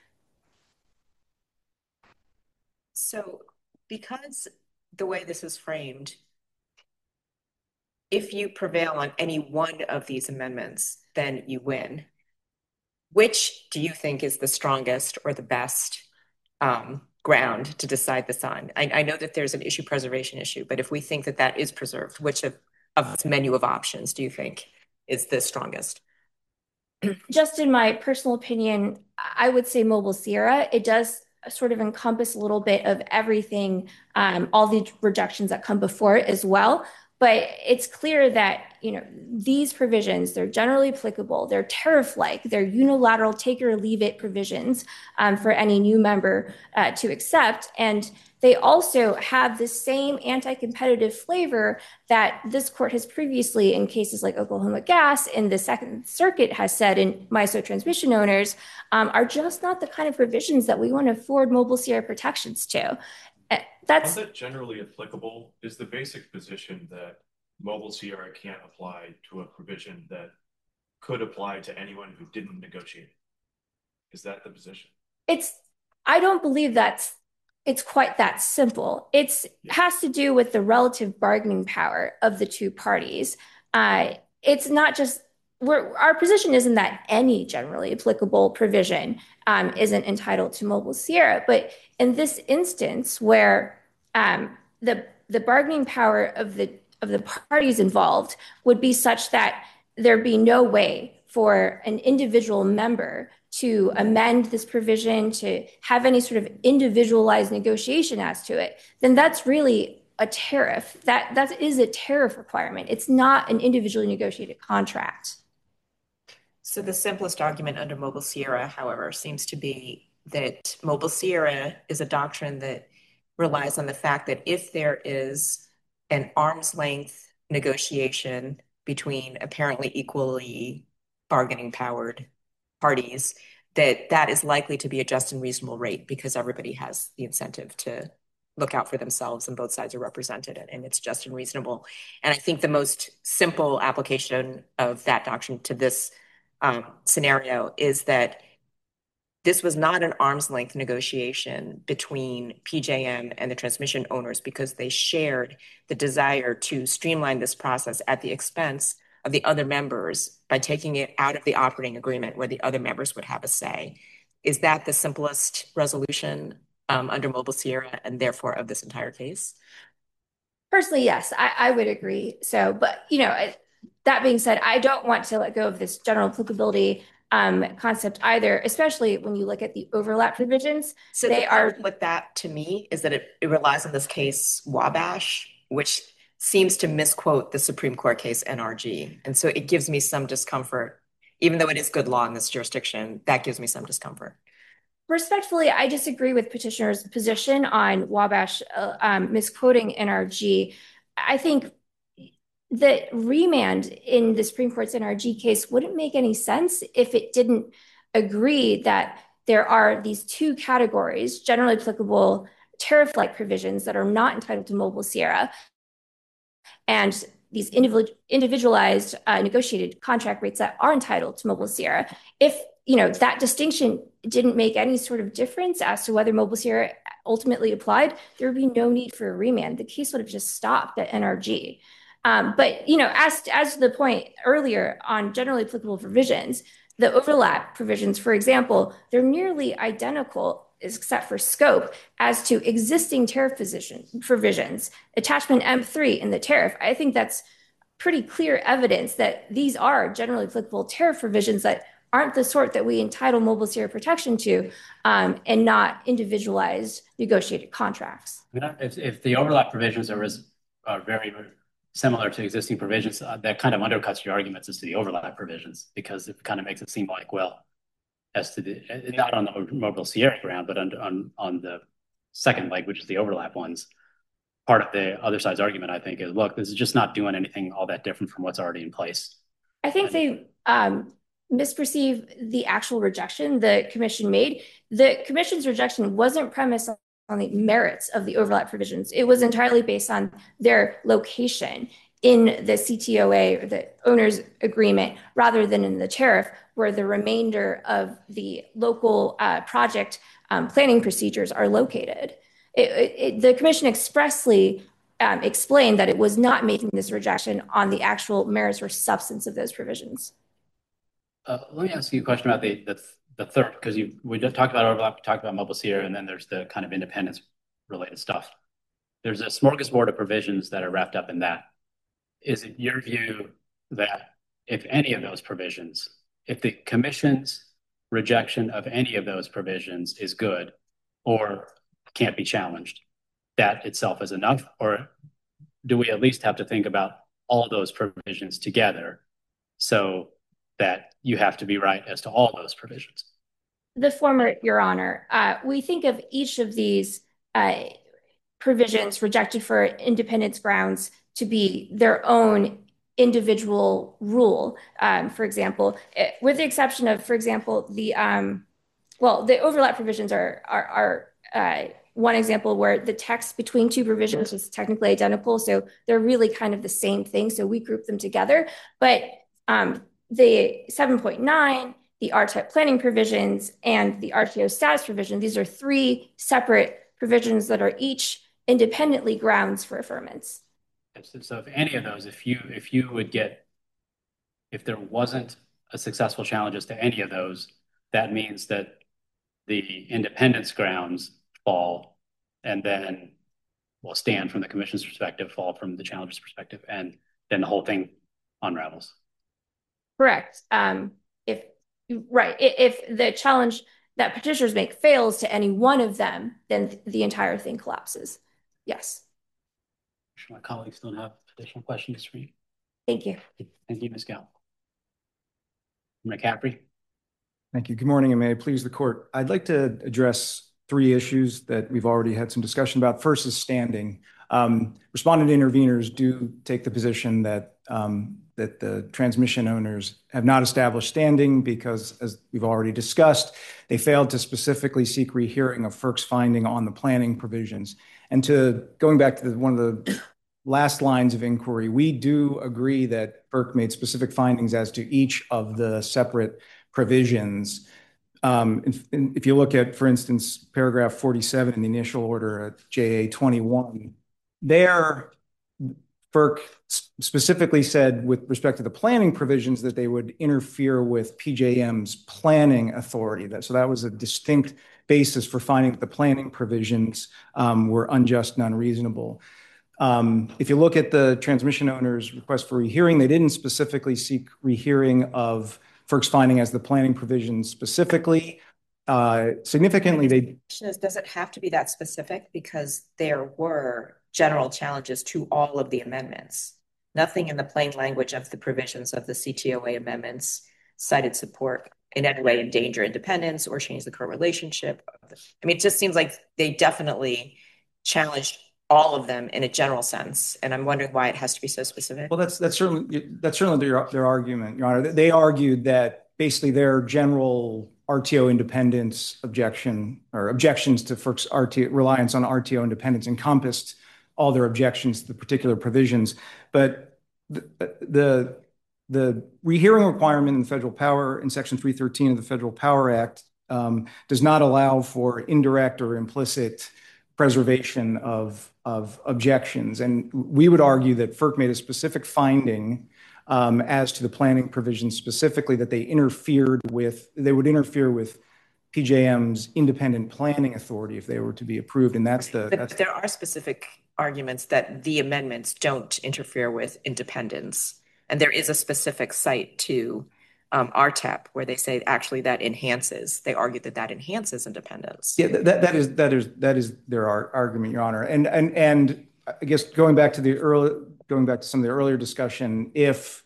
D: So, because the way this is framed, if you prevail on any one of these amendments, then you win. Which do you think is the strongest or the best ground to decide this on? I know that there's an issue preservation issue, but if we think that that is preserved, which of this menu of options do you think is the strongest?
F: Just in my personal opinion, I would say Mobile Sierra. It does sort of encompass a little bit of everything, all the rejections that come before it as well. But it's clear that, these provisions, they're generally applicable. They're tariff-like. They're unilateral take or leave it provisions for any new member to accept. And they also have the same anti-competitive flavor that this court has previously, in cases like Oklahoma Gas and the Second Circuit has said in MISO transmission owners, are just not the kind of provisions that we want to afford Mobile Sierra protections to.
E: Is that generally applicable? Is the basic position that Mobile Sierra can't apply to a provision that could apply to anyone who didn't negotiate? Is that the position?
F: I don't believe it's quite that simple. It has to do with the relative bargaining power of the two parties. It's not just our position isn't that any generally applicable provision isn't entitled to Mobile Sierra, but in this instance where the bargaining power of the parties involved would be such that there'd be no way for an individual member to amend this provision, to have any sort of individualized negotiation as to it, then that's really a tariff. That is a tariff requirement. It's not an individually negotiated contract.
D: So the simplest argument under Mobile Sierra, however, seems to be that Mobile Sierra is a doctrine that relies on the fact that if there is an arm's length negotiation between apparently equally bargaining powered parties, that is likely to be a just and reasonable rate because everybody has the incentive to look out for themselves and both sides are represented and it's just and reasonable. And I think the most simple application of that doctrine to this scenario is that this was not an arm's length negotiation between PJM and the transmission owners because they shared the desire to streamline this process at the expense of the other members by taking it out of the operating agreement where the other members would have a say. Is that the simplest resolution under Mobile Sierra and therefore of this entire case?
F: Personally, yes, I would agree. So, but that being said, I don't want to let go of this general applicability concept either, especially when you look at the overlap provisions.
D: So they are with that to me is that it relies on this case Wabash, which seems to misquote the Supreme Court case NRG. And so it gives me some discomfort, even though it is good law in this jurisdiction, that gives me some discomfort.
F: Respectfully, I disagree with petitioner's position on Wabash misquoting NRG. I think that remand in the Supreme Court's NRG case wouldn't make any sense if it didn't agree that there are these two categories, generally applicable tariff-like provisions that are not entitled to Mobile Sierra, and these individualized negotiated contract rates that are entitled to Mobile Sierra. If that distinction didn't make any sort of difference as to whether Mobile Sierra ultimately applied, there would be no need for a remand. The case would have just stopped at NRG. But as to the point earlier on generally applicable provisions, the overlap provisions, for example, they're nearly identical except for scope as to existing tariff provisions. Attachment M3 in the tariff, I think that's pretty clear evidence that these are generally applicable tariff provisions that aren't the sort that we entitle Mobile Sierra protection to, and not individualized negotiated contracts.
B: If the overlap provisions are very similar to existing provisions, that kind of undercuts your arguments as to the overlap provisions, because it kind of makes it seem like, well, as to the, not on the Mobile Sierra ground, but on the second leg, which is the overlap ones. Part of the other side's argument, I think, is, look, this is just not doing anything all that different from what's already in place.
F: I think they misperceive the actual rejection the commission made. The commission's rejection wasn't premised on the merits of the overlap provisions. It was entirely based on their location in the CTOA, or the owner's agreement, rather than in the tariff, where the remainder of the local project planning procedures are located. The commission expressly explained that it was not making this rejection on the actual merits or substance of those provisions.
B: Let me ask you a question about the third, because we just talked about overlap, we talked about Mobile Sierra, and then there's the kind of independence related stuff. There's a smorgasbord of provisions that are wrapped up in that. Is it your view that if any of those provisions, if the commission's rejection of any of those provisions is good or can't be challenged, that itself is enough? Or do we at least have to think about all those provisions together so that you have to be right as to all those provisions?
F: The former, Your Honor. We think of each of these provisions rejected for independence grounds to be their own individual rule. For example, with the exception of, for example, the overlap provisions are one example where the text between two provisions is technically identical, so they're really kind of the same thing, so we group them together. But the 7.9, the RTEP planning provisions, and the RTO status provision, these are three separate provisions that are each independently grounds for affirmance.
B: So if any of those, if there wasn't a successful challenge to any of those, that means that the independence grounds fall, and then will stand from the commission's perspective, fall from the challenger's perspective, and then the whole thing unravels.
F: Correct. If the challenge that petitioners make fails to any one of them, then the entire thing collapses. Yes.
B: I'm sure my colleagues don't have additional questions for you.
F: Thank you.
B: Thank you, Ms. Gell. McCaffrey.
G: Thank you. Good morning, and may it please the court. I'd like to address three issues that we've already had some discussion about. First is standing. Respondent interveners do take the position that the transmission owners have not established standing because, as we've already discussed, they failed to specifically seek rehearing of FERC's finding on the planning provisions. And going back to one of the last lines of inquiry, we do agree that FERC made specific findings as to each of the separate provisions. If you look at, for instance, paragraph 47 in the initial order at JA 21, there FERC specifically said with respect to the planning provisions that they would interfere with PJM's planning authority. So that was a distinct basis for finding that the planning provisions were unjust and unreasonable. If you look at the transmission owner's request for rehearing, they didn't specifically seek rehearing of FERC's finding as the planning provisions specifically. Significantly,
D: does it have to be that specific? Because there were general challenges to all of the amendments. Nothing in the plain language of the provisions of the CTOA amendments cited support in any way endanger independence or change the current relationship. I mean, it just seems like they definitely challenged all of them in a general sense, and I'm wondering why it has to be so specific.
G: Well, that's certainly their argument, Your Honor. They argued that basically their general RTO independence objection or objections to FERC's reliance on RTO independence encompassed all their objections to the particular provisions, but the rehearing requirement in the Federal Power in Section 313 of the Federal Power Act does not allow for indirect or implicit preservation of objections. And we would argue that FERC made a specific finding as to the planning provisions specifically that they would interfere with PJM's independent planning authority if they were to be approved. And but
D: there are specific arguments that the amendments don't interfere with independence. And there is a specific site to RTEP where they say actually that enhances. They argue that enhances independence.
G: Yeah, that is their argument, Your Honor. And I guess going back to some of the earlier discussion, if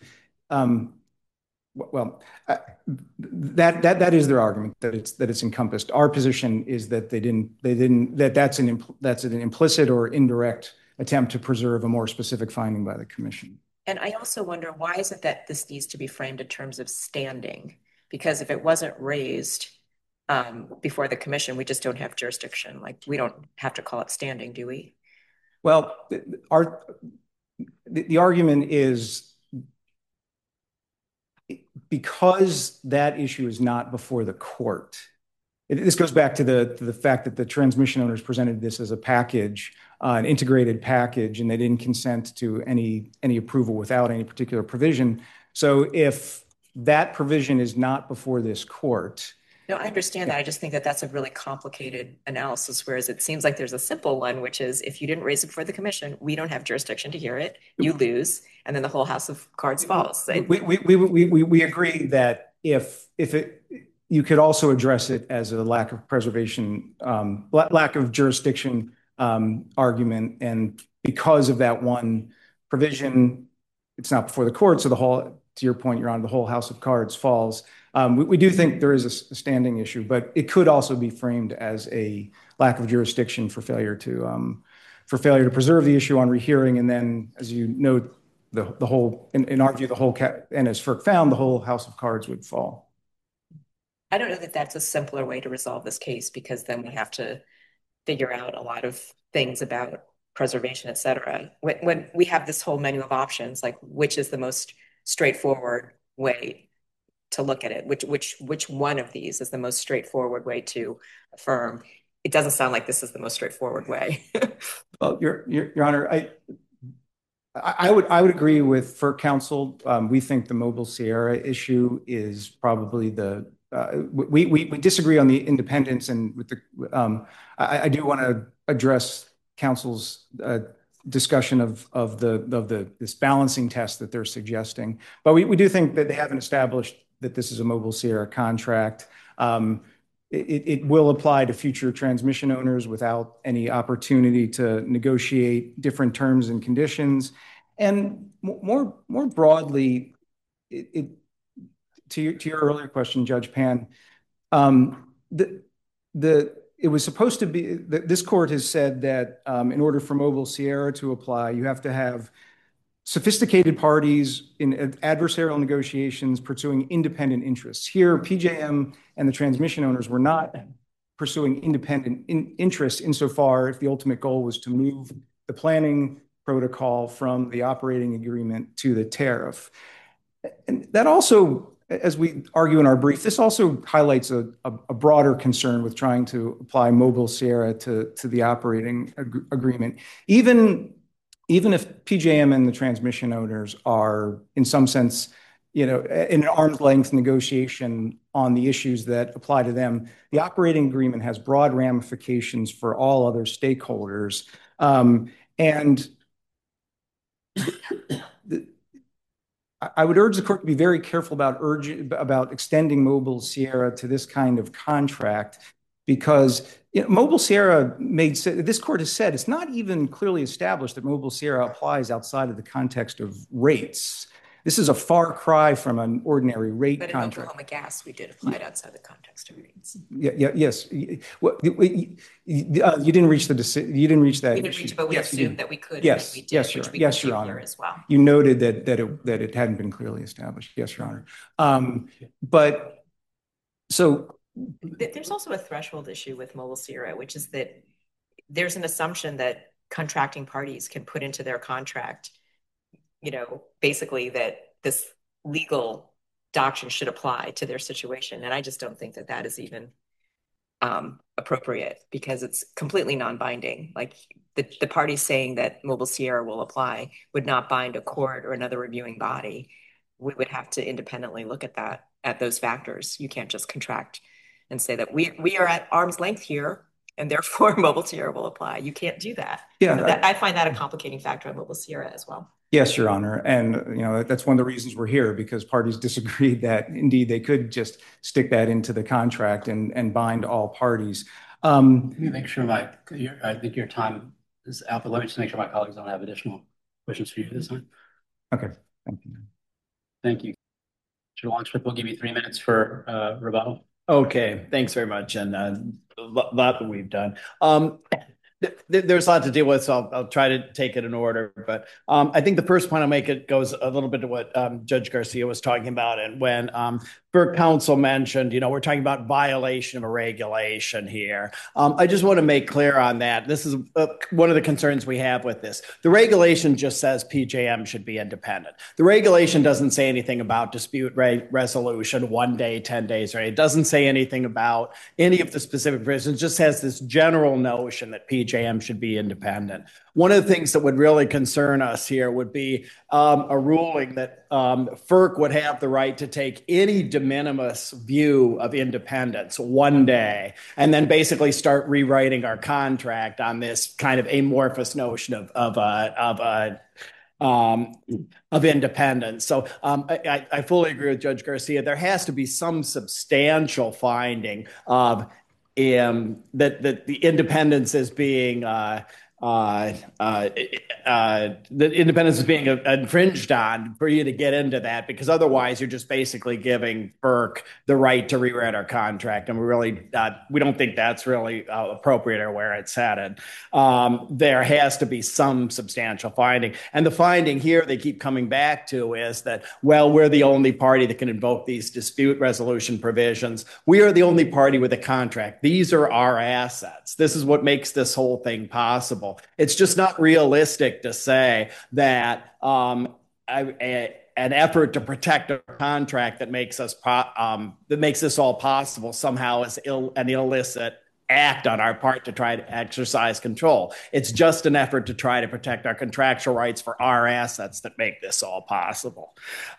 G: that is their argument that it's encompassed. Our position is that that's an implicit or indirect attempt to preserve a more specific finding by the Commission.
D: And I also wonder, why is it that this needs to be framed in terms of standing? Because if it wasn't raised before the Commission, we just don't have jurisdiction. Like, we don't have to call it standing, do we?
G: Well, the argument is because that issue is not before the court. This goes back to the fact that the transmission owners presented this as a package, an integrated package, and they didn't consent to any approval without any particular provision. So if that provision is not before this court.
D: No, I understand that. I just think that that's a really complicated analysis, whereas it seems like there's a simple one, which is if you didn't raise it before the Commission, we don't have jurisdiction to hear it, you lose, and then the whole house of cards falls.
G: We agree that if you could also address it as a lack of preservation, lack of jurisdiction argument, and because of that one provision, it's not before the court, so to your point, Your Honor, the whole house of cards falls. We do think there is a standing issue, but it could also be framed as a lack of jurisdiction for failure to preserve the issue on rehearing, and then, as you note, the whole, in our view, and as FERC found, the whole house of cards would fall.
D: I don't know that that's a simpler way to resolve this case, because then we have to figure out a lot of things about preservation, et cetera. When we have this whole menu of options, like which is the most straightforward way to look at it, which one of these is the most straightforward way to affirm? It doesn't sound like this is the most straightforward way.
G: Well, Your Honor, I would agree with FERC counsel. We think the Mobile Sierra issue is probably we disagree on the independence, and with I do want to address counsel's discussion of this balancing test that they're suggesting. But we do think that they haven't established that this is a Mobile Sierra contract. It will apply to future transmission owners without any opportunity to negotiate different terms and conditions. And more broadly, to your earlier question, Judge Pan, it was supposed to be, this court has said that in order for Mobile Sierra to apply, you have to have sophisticated parties in adversarial negotiations pursuing independent interests. Here, PJM and the transmission owners were not pursuing independent interests insofar if the ultimate goal was to move the planning protocol from the operating agreement to the tariff. And that also, as we argue in our brief, this also highlights a broader concern with trying to apply Mobile Sierra to the operating agreement. Even if PJM and the transmission owners are, in some sense, in an arm's length negotiation on the issues that apply to them, the operating agreement has broad ramifications for all other stakeholders. And I would urge the court to be very careful about extending Mobile Sierra to this kind of contract, because Mobile Sierra this court has said it's not even clearly established that Mobile Sierra applies outside of the context of rates. This is a far cry from an ordinary rate
D: But
G: contract.
D: in Oklahoma Gas, we did apply it outside the context of rates.
G: Yes. Well, you didn't reach the decision. You didn't reach that.
D: We didn't reach it, but we assumed that we could.
G: Yes.
D: We did,
G: Yes, Your Honor.
D: as well.
G: You noted that it hadn't been clearly established. Yes, Your Honor. But so
D: there's also a threshold issue with Mobile Sierra, which is that there's an assumption that contracting parties can put into their contract, basically that this legal doctrine should apply to their situation. And I just don't think that that is even appropriate, because it's completely non-binding. Like the party saying that Mobile Sierra will apply would not bind a court or another reviewing body. We would have to independently look at those factors. You can't just contract and say that we are at arm's length here, and therefore Mobile Sierra will apply. You can't do that.
G: Yeah,
D: so I find that a complicating factor on Mobile Sierra as well.
G: Yes, Your Honor. And, that's one of the reasons we're here, because parties disagreed that indeed they could just stick that into the contract and bind all parties.
B: Let me make sure I think your time is out, but let me just make sure my colleagues don't have additional questions for you this time.
G: Okay. Thank you.
B: Thank you. Mr. Longstreth, we'll give you 3 minutes for rebuttal.
C: Okay, thanks very much. And a lot that we've done. There's a lot to deal with, so I'll try to take it in order. But I think the first point I'll make, it goes a little bit to what Judge Garcia was talking about. And when FERC counsel mentioned, we're talking about violation of a regulation here. I just want to make clear on that. This is one of the concerns we have with this. The regulation just says PJM should be independent. The regulation doesn't say anything about dispute resolution, 1 day, 10 days, right? It doesn't say anything about any of the specific provisions. It just has this general notion that PJM should be independent. One of the things that would really concern us here would be a ruling that FERC would have the right to take any de minimis view of independence 1 day and then basically start rewriting our contract on this kind of amorphous notion of independence. So I fully agree with Judge Garcia. There has to be some substantial finding of that the independence is being infringed on for you to get into that, because otherwise you're just basically giving FERC the right to rewrite our contract, and we don't think that's really appropriate or where it's headed. There has to be some substantial finding, and the finding here they keep coming back to is that, well, we're the only party that can invoke these dispute resolution provisions. We are the only party with a contract. These are our assets. This is what makes this whole thing possible. It's just not realistic to say that an effort to protect a contract that makes us that makes this all possible somehow is an illicit act on our part to try to exercise control. It's just an effort to try to protect our contractual rights for our assets that make this all possible.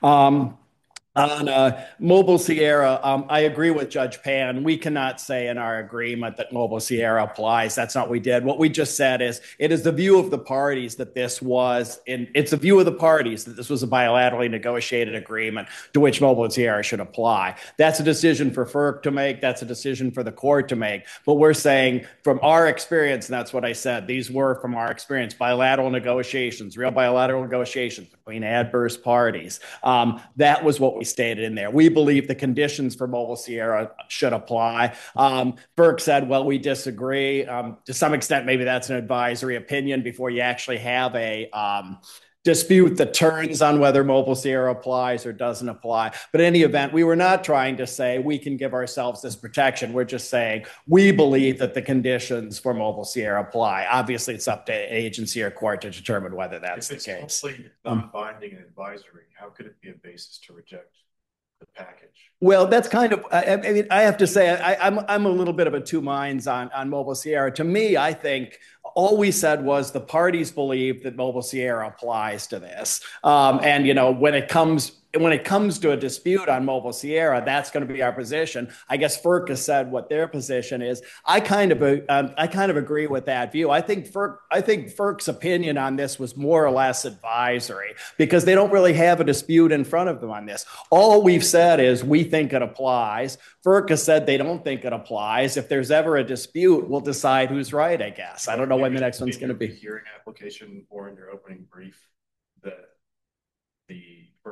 C: On Mobile Sierra, I agree with Judge Pan. We cannot say in our agreement that Mobile Sierra applies. That's not what we did. What we just said is it is the view of the parties that this was, it's a view of the parties that this was a bilaterally negotiated agreement to which Mobile Sierra should apply. That's a decision for FERC to make. That's a decision for the court to make. But we're saying from our experience, and that's what I said, these were from our experience, bilateral negotiations, real bilateral negotiations between adverse parties. That was what we stated in there. We believe the conditions for Mobile Sierra should apply. FERC said, well, we disagree. To some extent, maybe that's an advisory opinion before you actually have a dispute that turns on whether Mobile Sierra applies or doesn't apply. But in any event, we were not trying to say we can give ourselves this protection. We're just saying we believe that the conditions for Mobile Sierra apply. Obviously, it's up to agency or court to determine whether that's the case.
E: If it's mostly non-binding and advisory, how could it be a basis to reject the package?
C: Well, that's kind of, I mean, I have to say, I'm a little bit of a two minds on Mobile Sierra. To me, I think all we said was the parties believe that Mobile Sierra applies to this. And, you know, when it comes to a dispute on Mobile Sierra, that's going to be our position. I guess FERC has said what their position is. I kind of agree with that view. I think FERC's opinion on this was more or less advisory because they don't really have a dispute in front of them on this. All we've said is we think it applies. FERC has said they don't think it applies. If there's ever a dispute, we'll decide who's right, I guess. I don't know when the next one's going to be.
E: Hearing application or in your opening brief that the FERC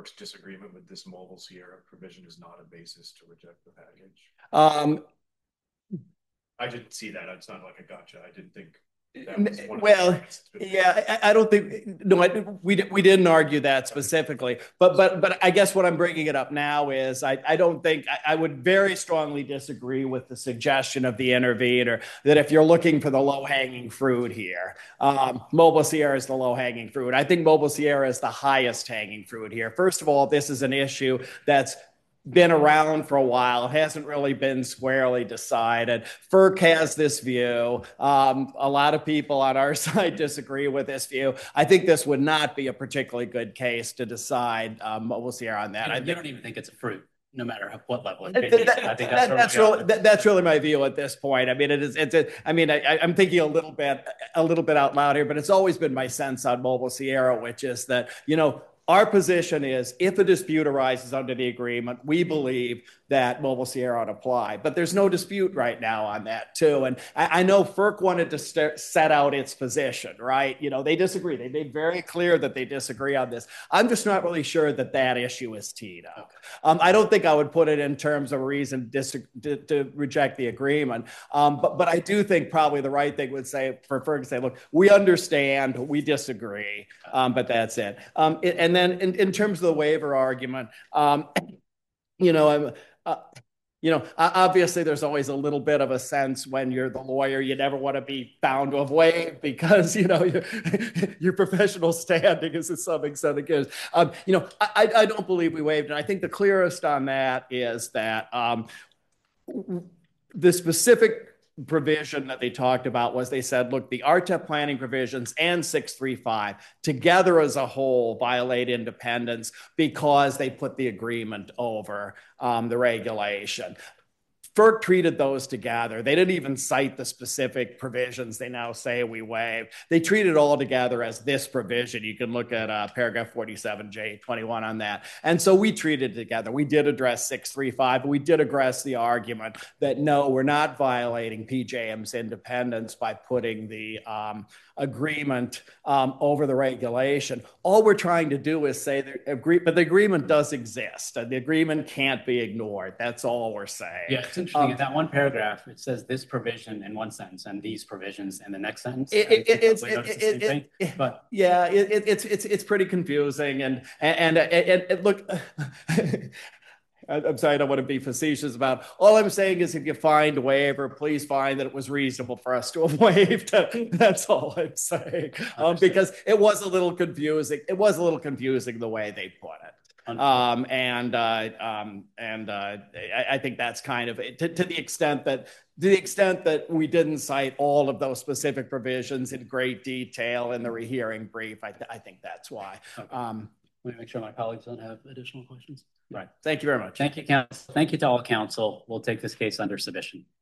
E: FERC's disagreement with this Mobile Sierra provision is not a basis to reject the package? I didn't see that. It's not like a gotcha. I didn't think.
C: Well, yeah, I don't think, no, we didn't argue that specifically, but I guess what I'm bringing it up now is I don't think, I would very strongly disagree with the suggestion of the intervener that if you're looking for the low hanging fruit here, Mobile Sierra is the low hanging fruit. I think Mobile Sierra is the highest hanging fruit here. First of all, this is an issue that's been around for a while, hasn't really been squarely decided. FERC has this view. A lot of people on our side disagree with this view. I think this would not be a particularly good case to decide Mobile Sierra on that.
B: I don't even think it's a fruit, no matter what level.
C: That's really my view at this point. I mean, I'm thinking a little bit out loud here, but it's always been my sense on Mobile Sierra, which is that, our position is if a dispute arises under the agreement, we believe that Mobile Sierra ought to apply. But there's no dispute right now on that, too. And I know FERC wanted to set out its position, right? They disagree. They made very clear that they disagree on this. I'm just not really sure that issue is teed up. I don't think I would put it in terms of a reason to reject the agreement. But I do think probably the right thing would say for FERC to say, look, we understand, we disagree, but that's it. And then in terms of the waiver argument, obviously there's always a little bit of a sense when you're the lawyer, you never want to be found to have waived because, your professional standing is to some extent against. I don't believe we waived. And I think the clearest on that is that the specific provision that they talked about was they said, look, the RTEP planning provisions and 635 together as a whole violate independence because they put the agreement over the regulation. FERC treated those together. They didn't even cite the specific provisions they now say we waive. They treat it all together as this provision. You can look at paragraph 47J21 on that. And so we treated it together. We did address 635, but we did address the argument that no, we're not violating PJM's independence by putting the agreement over the regulation. All we're trying to do is say but the agreement does exist. And the agreement can't be ignored. That's all we're saying.
B: Yeah, it's interesting. In that one paragraph, it says this provision in one sentence and these provisions in the next sentence.
C: It's pretty confusing. And look, I'm sorry, I don't want to be facetious about. All I'm saying is if you find a waiver, please find that it was reasonable for us to have waived. That's all I'm saying. Because it was a little confusing. It was a little confusing the way they put it. I think that's kind of to the extent that we didn't cite all of those specific provisions in great detail in the rehearing brief. I think that's why.
B: Okay. Let me make sure my colleagues don't have additional questions.
C: Right. Thank you very much.
B: Thank you, counsel. Thank you to all counsel. We'll take this case under submission.